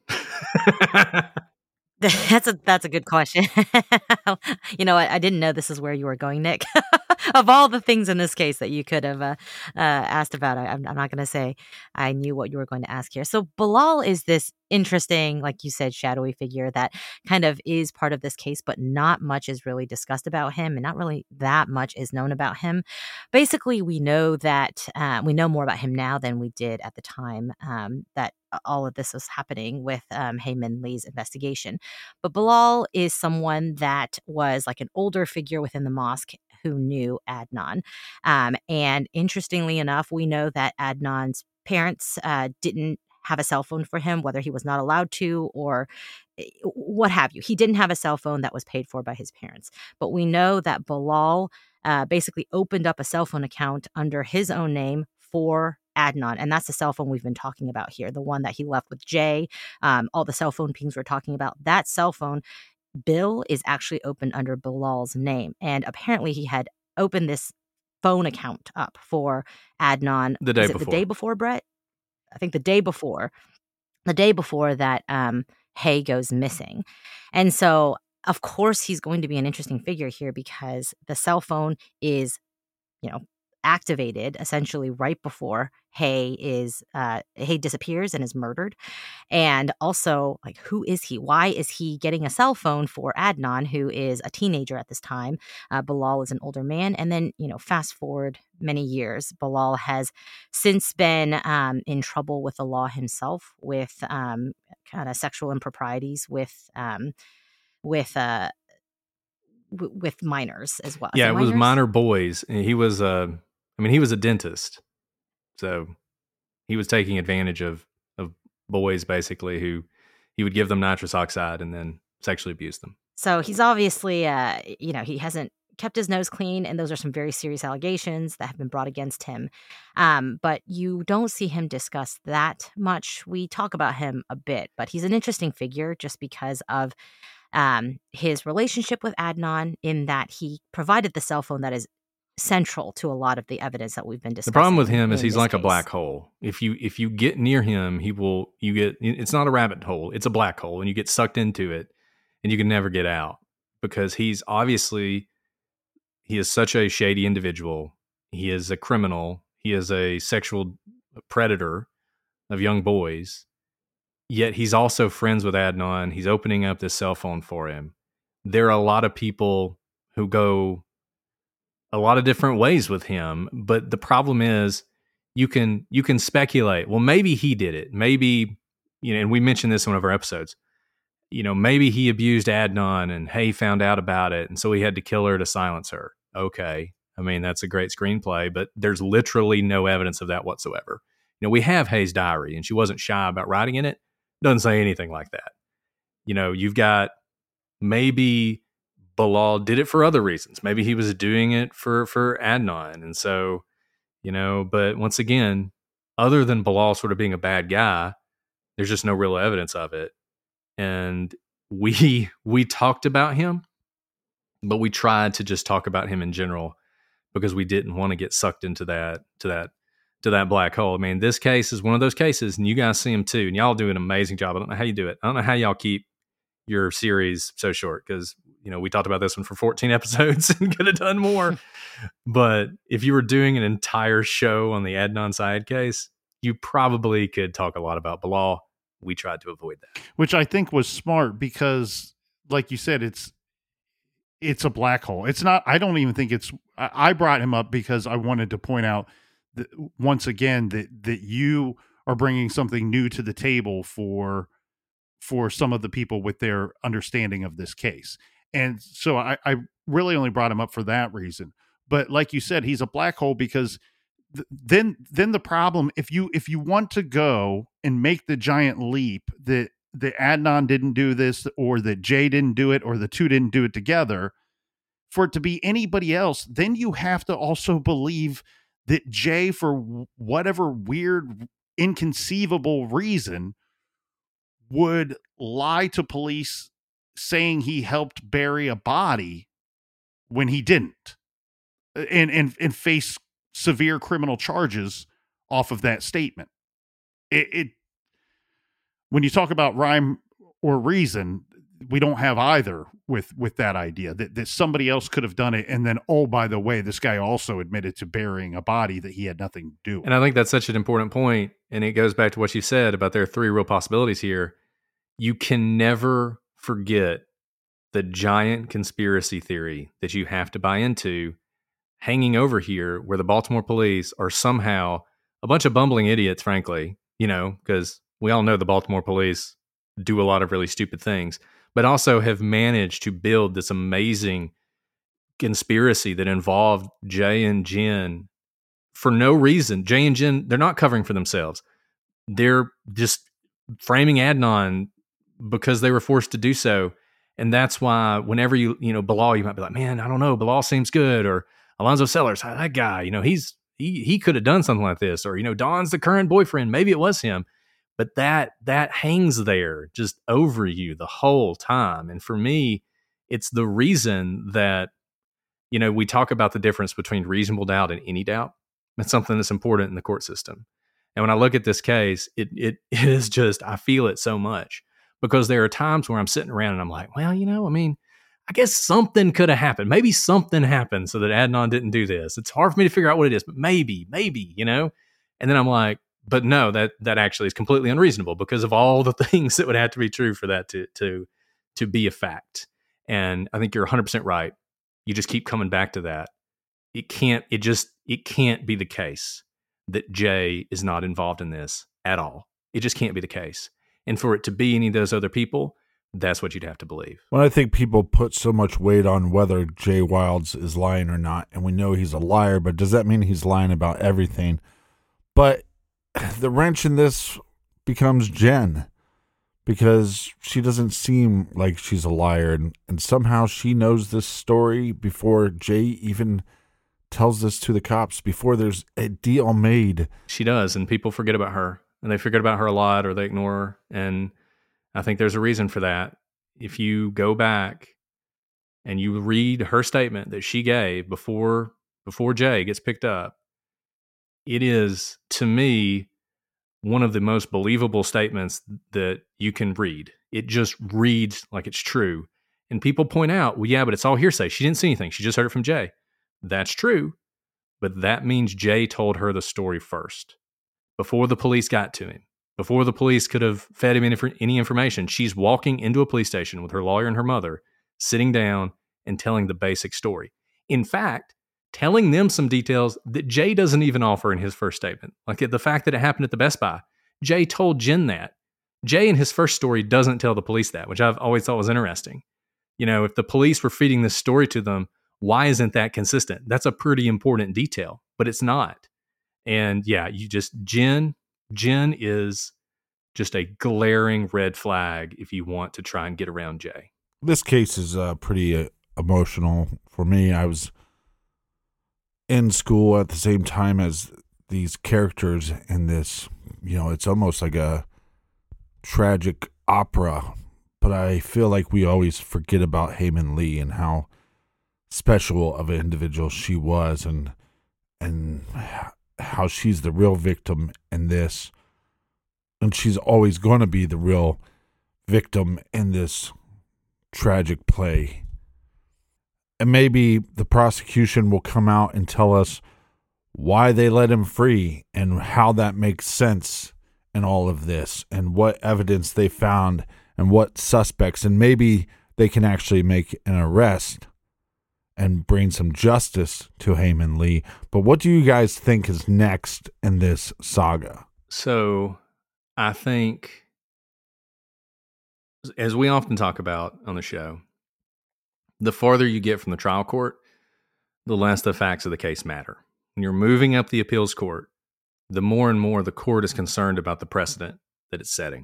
S6: That's a that's a good question. You know, I, I didn't know this is where you were going, Nick. Of all the things in this case that you could have uh, uh, asked about, I, I'm, I'm not going to say I knew what you were going to ask here. So Bilal is this interesting, like you said, shadowy figure that kind of is part of this case, but not much is really discussed about him, and not really that much is known about him. Basically, we know that uh, we know more about him now than we did at the time um, that all of this was happening with um, Hae Min Lee's investigation. But Bilal is someone that was like an older figure within the mosque who knew Adnan. Um, and interestingly enough, we know that Adnan's parents uh, didn't have a cell phone for him, whether he was not allowed to or what have you. He didn't have a cell phone that was paid for by his parents. But we know that Bilal uh, basically opened up a cell phone account under his own name for Adnan. And that's the cell phone we've been talking about here, the one that he left with Jay, um, all the cell phone pings we're talking about. That cell phone bill is actually opened under Bilal's name. And apparently he had opened this phone account up for Adnan.
S5: The day
S6: Is it
S5: before.
S6: the day before, Brett? I think the day before. The day before that um, Hae goes missing. And so, of course, he's going to be an interesting figure here because the cell phone is, you know, activated essentially right before Hae is uh Hae disappears and is murdered. And also, like, who is he? Why is he getting a cell phone for Adnan, who is a teenager at this time? Uh, Bilal is an older man. And then, you know, fast forward many years, Bilal has since been um, in trouble with the law himself, with um, kind of sexual improprieties with um, with uh, w- with minors as well. Is
S5: Yeah,
S6: it
S5: it was
S6: minors?
S5: minor boys. And he was, uh, I mean, he was a dentist. So he was taking advantage of, of boys, basically, who he would give them nitrous oxide and then sexually abuse them.
S6: So he's obviously, uh, you know, he hasn't kept his nose clean, and those are some very serious allegations that have been brought against him. Um, but you don't see him discuss that much. We talk about him a bit, but he's an interesting figure just because of um, his relationship with Adnan, in that he provided the cell phone that is central to a lot of the evidence that we've been discussing.
S5: The problem with him is
S6: in
S5: he's
S6: this
S5: like a
S6: case.
S5: black hole. If you if you get near him, he will you get it's not a rabbit hole, it's a black hole, and you get sucked into it and you can never get out, because he's obviously he is such a shady individual. He is a criminal. He is a sexual predator of young boys. Yet he's also friends with Adnan. He's opening up this cell phone for him. There are a lot of people who go a lot of different ways with him, but the problem is you can you can speculate. Well, maybe he did it. Maybe, you know, and we mentioned this in one of our episodes. You know, maybe he abused Adnan and Hae found out about it, and so he had to kill her to silence her. Okay. I mean, that's a great screenplay, but there's literally no evidence of that whatsoever. You know, we have Hae's diary, and she wasn't shy about writing in it. Doesn't say anything like that. You know, you've got maybe Bilal did it for other reasons. Maybe he was doing it for, for Adnan. And so, you know, but once again, other than Bilal sort of being a bad guy, there's just no real evidence of it. And we, we talked about him, but we tried to just talk about him in general because we didn't want to get sucked into that, to that to that black hole. I mean, this case is one of those cases, and you guys see them too, and y'all do an amazing job. I don't know how you do it. I don't know how y'all keep your series so short, because, you know, we talked about this one for fourteen episodes and could have done more. But if you were doing an entire show on the Adnan Syed case, you probably could talk a lot about Bilal. We tried to avoid that.
S2: Which I think was smart because, like you said, it's it's a black hole. It's not, I don't even think it's, I, I brought him up because I wanted to point out that, once again, that, that you are bringing something new to the table for, for some of the people with their understanding of this case. And so I, I really only brought him up for that reason. But like you said, he's a black hole because th- then, then the problem, if you, if you want to go and make the giant leap that, that Adnan didn't do this, or that Jay didn't do it, or the two didn't do it together, for it to be anybody else, then you have to also believe that Jay, for whatever weird, inconceivable reason, would lie to police saying he helped bury a body when he didn't, and, and, and face severe criminal charges off of that statement. It, it, when you talk about rhyme or reason, we don't have either with, with that idea that, that somebody else could have done it. And then, oh, by the way, this guy also admitted to burying a body that he had nothing to do with.
S5: And I think that's such an important point. And it goes back to what you said about there are three real possibilities here. You can never forget the giant conspiracy theory that you have to buy into hanging over here, where the Baltimore police are somehow a bunch of bumbling idiots, frankly, you know, because we all know the Baltimore police do a lot of really stupid things, but also have managed to build this amazing conspiracy that involved Jay and Jen for no reason. Jay and Jen, they're not covering for themselves. They're just framing Adnan because they were forced to do so. And that's why whenever you, you know, Bilal, you might be like, man, I don't know, Bilal seems good. Or Alonzo Sellers, that guy, you know, he's, he, he could have done something like this. Or, you know, Don's the current boyfriend. Maybe it was him. But that that hangs there just over you the whole time. And for me, it's the reason that, you know, we talk about the difference between reasonable doubt and any doubt. It's something that's important in the court system. And when I look at this case, it it, it is just, I feel it so much, because there are times where I'm sitting around and I'm like, well, you know, I mean, I guess something could have happened. Maybe something happened so that Adnan didn't do this. It's hard for me to figure out what it is, but maybe, maybe, you know? And then I'm like, but no, that that actually is completely unreasonable because of all the things that would have to be true for that to to to be a fact. And I think you're one hundred percent right. You just keep coming back to that. It can't, it just, it can't be the case that Jay is not involved in this at all. It just can't be the case. And for it to be any of those other people, that's what you'd have to believe.
S3: Well, I think people put so much weight on whether Jay Wilds is lying or not, and we know he's a liar, but does that mean he's lying about everything? But the wrench in this becomes Jen, because she doesn't seem like she's a liar, and, and somehow she knows this story before Jay even tells this to the cops, before there's a deal made.
S5: She does, and people forget about her, and they forget about her a lot, or they ignore her, and I think there's a reason for that. If you go back and you read her statement that she gave before before Jay gets picked up, it is, to me, one of the most believable statements that you can read. It just reads like it's true. And people point out, well, yeah, but it's all hearsay. She didn't see anything. She just heard it from Jay. That's true. But that means Jay told her the story first, before the police got to him, before the police could have fed him any, any information. She's walking into a police station with her lawyer and her mother, sitting down and telling the basic story. In fact, telling them some details that Jay doesn't even offer in his first statement. Like the fact that it happened at the Best Buy. Jay told Jen that. Jay in his first story doesn't tell the police that, which I've always thought was interesting. You know, if the police were feeding this story to them, why isn't that consistent? That's a pretty important detail, but it's not. And yeah, you just, Jen, Jen is just a glaring red flag if you want to try and get around Jay.
S3: This case is uh, pretty uh, emotional for me. I was in school at the same time as these characters in this. You know, it's almost like a tragic opera, but I feel like we always forget about Hae Min Lee and how special of an individual she was, and and how how she's the real victim in this. And she's always going to be the real victim in this tragic play. And maybe the prosecution will come out and tell us why they let him free and how that makes sense in all of this and what evidence they found and what suspects. And maybe they can actually make an arrest and bring some justice to Hae Min Lee. But what do you guys think is next in this saga?
S5: So I think, as we often talk about on the show, the farther you get from the trial court, the less the facts of the case matter. When you're moving up the appeals court, the more and more the court is concerned about the precedent that it's setting.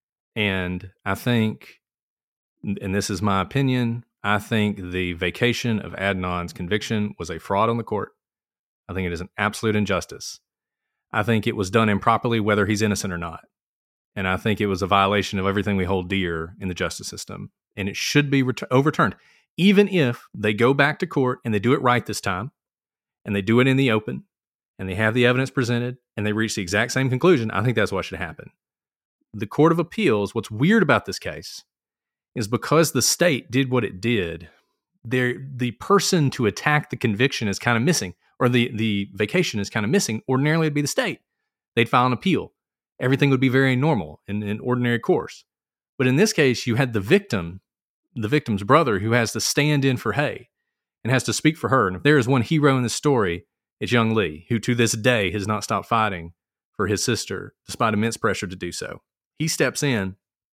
S5: And I think, and this is my opinion, I think the vacation of Adnan's conviction was a fraud on the court. I think it is an absolute injustice. I think it was done improperly, whether he's innocent or not. And I think it was a violation of everything we hold dear in the justice system. And it should be ret- overturned. Even if they go back to court and they do it right this time, and they do it in the open, and they have the evidence presented, and they reach the exact same conclusion, I think that's what should happen. The Court of Appeals, what's weird about this case is because the state did what it did, there the person to attack the conviction is kind of missing, or the, the vacation is kind of missing. Ordinarily, it'd be the state. They'd file an appeal. Everything would be very normal in an ordinary course. But in this case, you had the victim, the victim's brother, who has to stand in for Hae and has to speak for her. And if there is one hero in this story, it's Young Lee, who to this day has not stopped fighting for his sister, despite immense pressure to do so. He steps in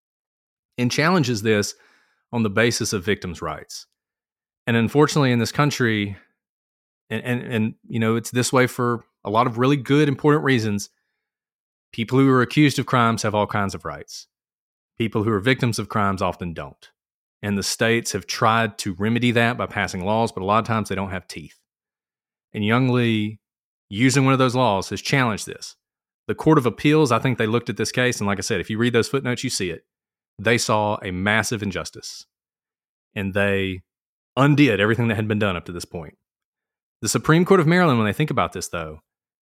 S5: and challenges this on the basis of victims' rights. And unfortunately, in this country, and, and, and you know, it's this way for a lot of really good, important reasons, people who are accused of crimes have all kinds of rights. People who are victims of crimes often don't. And the states have tried to remedy that by passing laws, but a lot of times they don't have teeth. And Young Lee, using one of those laws, has challenged this. The Court of Appeals, I think they looked at this case, and like I said, if you read those footnotes, you see it. They saw a massive injustice, and they undid everything that had been done up to this point. The Supreme Court of Maryland, when they think about this, though,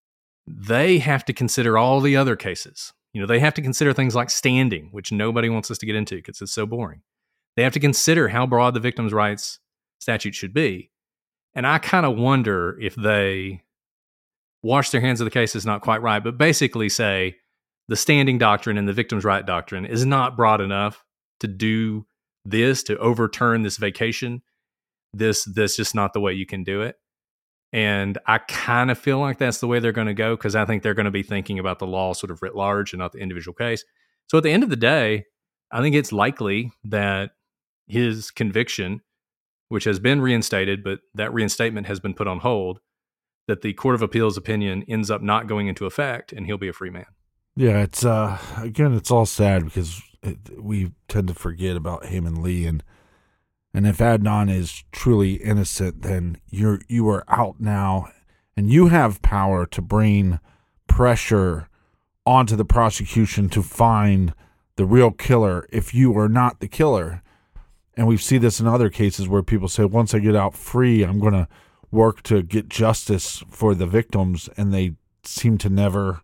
S5: they have to consider all the other cases. You know, they have to consider things like standing, which nobody wants us to get into because it's so boring. They have to consider how broad the victims' rights statute should be. And I kind of wonder if they wash their hands of the case is not quite right, but basically say the standing doctrine and the victim's right doctrine is not broad enough to do this, to overturn this vacation. This, this just not the way you can do it. And I kind of feel like that's the way they're going to go, because I think they're going to be thinking about the law sort of writ large and not the individual case. So at the end of the day, I think it's likely that his conviction, which has been reinstated, but that reinstatement has been put on hold, that the Court of Appeals opinion ends up not going into effect and he'll be a free man.
S3: Yeah, it's, uh, again, it's all sad because it, we tend to forget about Hae Min Lee, and And if Adnan is truly innocent, then you're you are out now, and you have power to bring pressure onto the prosecution to find the real killer if you are not the killer. And we see this in other cases where people say, once I get out free, I'm going to work to get justice for the victims, and they seem to never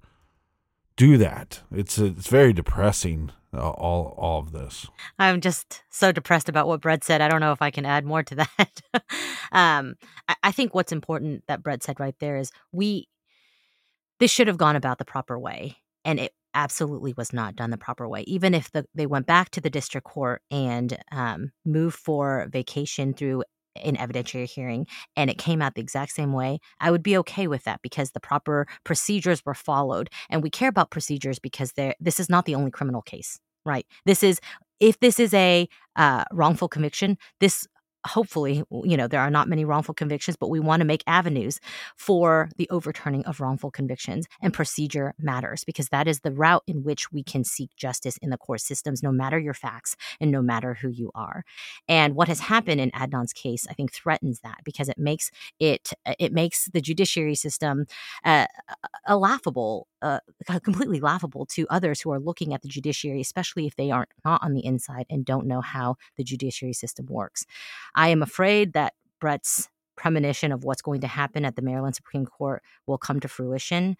S3: do that. It's it's very depressing. Uh, all all of this.
S6: I'm just so depressed about what Brett said. I don't know if I can add more to that. um, I, I think what's important that Brett said right there is we this should have gone about the proper way, and it absolutely was not done the proper way. Even if the, they went back to the district court and um, moved for vacation through an evidentiary hearing, and it came out the exact same way, I would be okay with that because the proper procedures were followed. And we care about procedures because this is not the only criminal case, right? This is, if this is a uh, wrongful conviction, this hopefully, you know, there are not many wrongful convictions, but we want to make avenues for the overturning of wrongful convictions, and procedure matters because that is the route in which we can seek justice in the court systems, no matter your facts and no matter who you are. And what has happened in Adnan's case, I think, threatens that because it makes it it makes the judiciary system uh, a laughable, uh, completely laughable to others who are looking at the judiciary, especially if they aren't not on the inside and don't know how the judiciary system works. I am afraid that Brett's premonition of what's going to happen at the Maryland Supreme Court will come to fruition.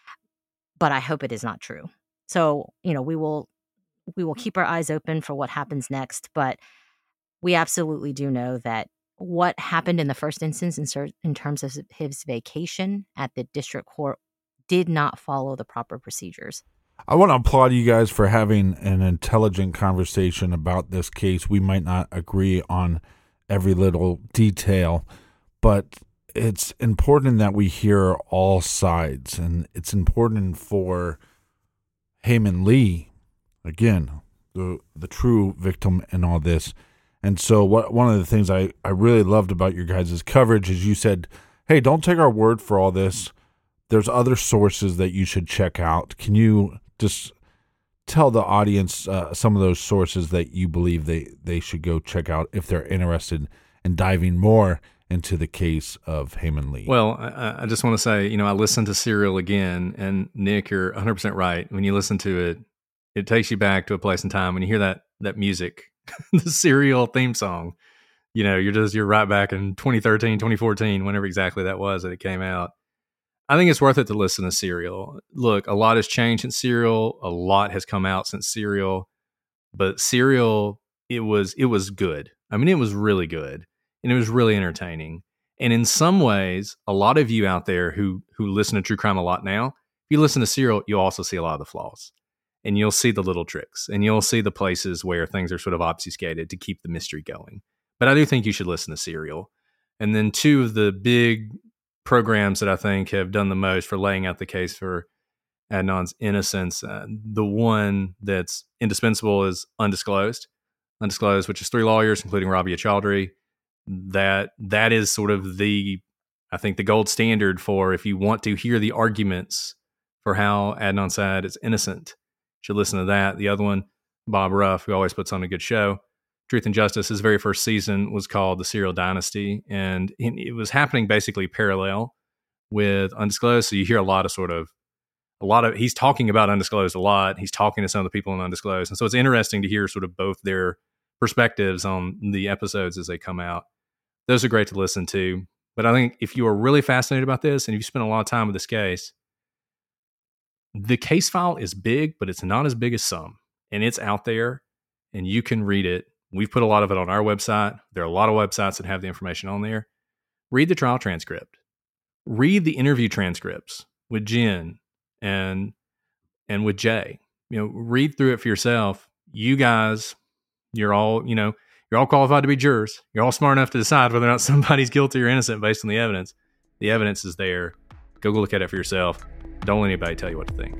S6: But I hope it is not true. So, you know, we will we will keep our eyes open for what happens next. But we absolutely do know that what happened in the first instance in, cer- in terms of his vacation at the district court did not follow the proper procedures.
S3: I want to applaud you guys for having an intelligent conversation about this case. We might not agree on every little detail, but it's important that we hear all sides, and it's important for Hae Min Lee, again, the the true victim in all this. And so what one of the things I, I really loved about your guys' coverage is you said, hey, don't take our word for all this. There's other sources that you should check out. Can you just tell the audience uh, some of those sources that you believe they, they should go check out if they're interested in diving more into the case of Hae Min Lee?
S5: Well, I, I just want to say, you know, I listened to Serial again, and Nick, you're one hundred percent right. When you listen to it, it takes you back to a place in time. When you hear that that music, the Serial theme song, you know, you're just you're right back in twenty thirteen, twenty fourteen, whenever exactly that was that it came out. I think it's worth it to listen to Serial. Look, a lot has changed since Serial. A lot has come out since Serial, but Serial, it was it was good. I mean, it was really good, and it was really entertaining. And in some ways, a lot of you out there who who listen to true crime a lot now, if you listen to Serial, you'll also see a lot of the flaws. And you'll see the little tricks, and you'll see the places where things are sort of obfuscated to keep the mystery going. But I do think you should listen to Serial. And then two of the big programs that I think have done the most for laying out the case for Adnan's innocence, uh, the one that's indispensable is Undisclosed. Undisclosed, which is three lawyers, including Rabia Chaudhry. That that is sort of the, I think, the gold standard for if you want to hear the arguments for how Adnan Syed is innocent. Should listen to that. The other one, Bob Ruff, who always puts on a good show, Truth and Justice, his very first season was called The Serial Dynasty, and it was happening basically parallel with Undisclosed. So you hear a lot of sort of, a lot of, he's talking about Undisclosed a lot. He's talking to some of the people in Undisclosed. And so it's interesting to hear sort of both their perspectives on the episodes as they come out. Those are great to listen to. But I think if you are really fascinated about this, and if you spend a lot of time with this case, the case file is big, but it's not as big as some. And it's out there, and you can read it. We've put a lot of it on our website. There are a lot of websites that have the information on there. Read the trial transcript. Read the interview transcripts with Jen and and with Jay. You know, read through it for yourself. You guys, you're all, you know, you're all qualified to be jurors. You're all smart enough to decide whether or not somebody's guilty or innocent based on the evidence. The evidence is there. Go look at it for yourself. Don't let anybody tell you what to think.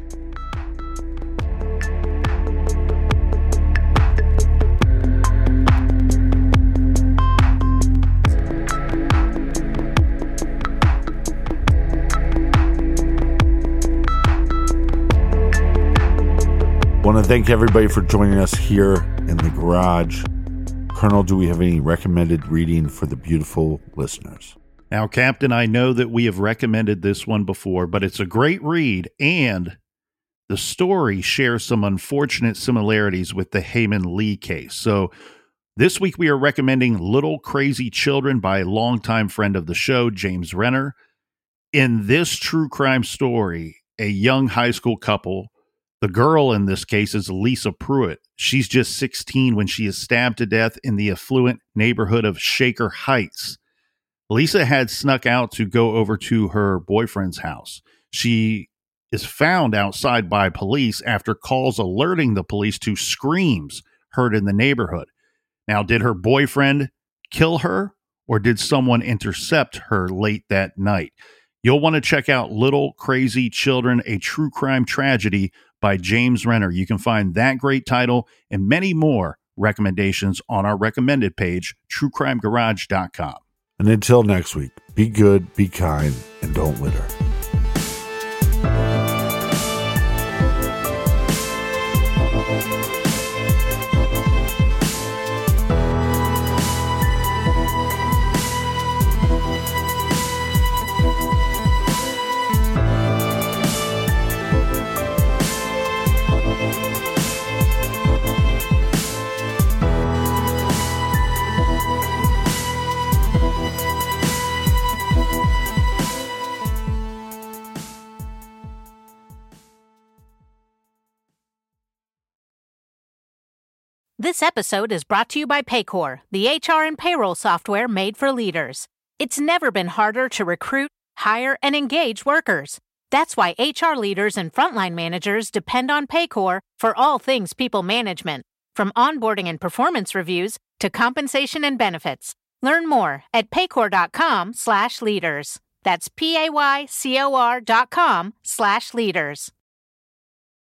S3: Want to thank everybody for joining us here in the garage. Colonel, do we have any recommended reading for the beautiful listeners?
S2: Now, Captain, I know that we have recommended this one before, but it's a great read, and the story shares some unfortunate similarities with the Hae Min Lee case. So this week we are recommending Little Crazy Children by a longtime friend of the show, James Renner. In this true crime story, a young high school couple, the girl in this case is Lisa Pruitt. She's just sixteen when she is stabbed to death in the affluent neighborhood of Shaker Heights. Lisa had snuck out to go over to her boyfriend's house. She is found outside by police after calls alerting the police to screams heard in the neighborhood. Now, did her boyfriend kill her, or did someone intercept her late that night? You'll want to check out Little Crazy Children, a true crime tragedy by James Renner. You can find that great title and many more recommendations on our recommended page, true crime garage dot com.
S3: And until next week, be good, be kind, and don't litter.
S1: This episode is brought to you by Paycor, the H R and payroll software made for leaders. It's never been harder to recruit, hire, and engage workers. That's why H R leaders and frontline managers depend on Paycor for all things people management, from onboarding and performance reviews to compensation and benefits. Learn more at paycor.com slash leaders. That's P-A-Y-C-O-R dot com slash leaders.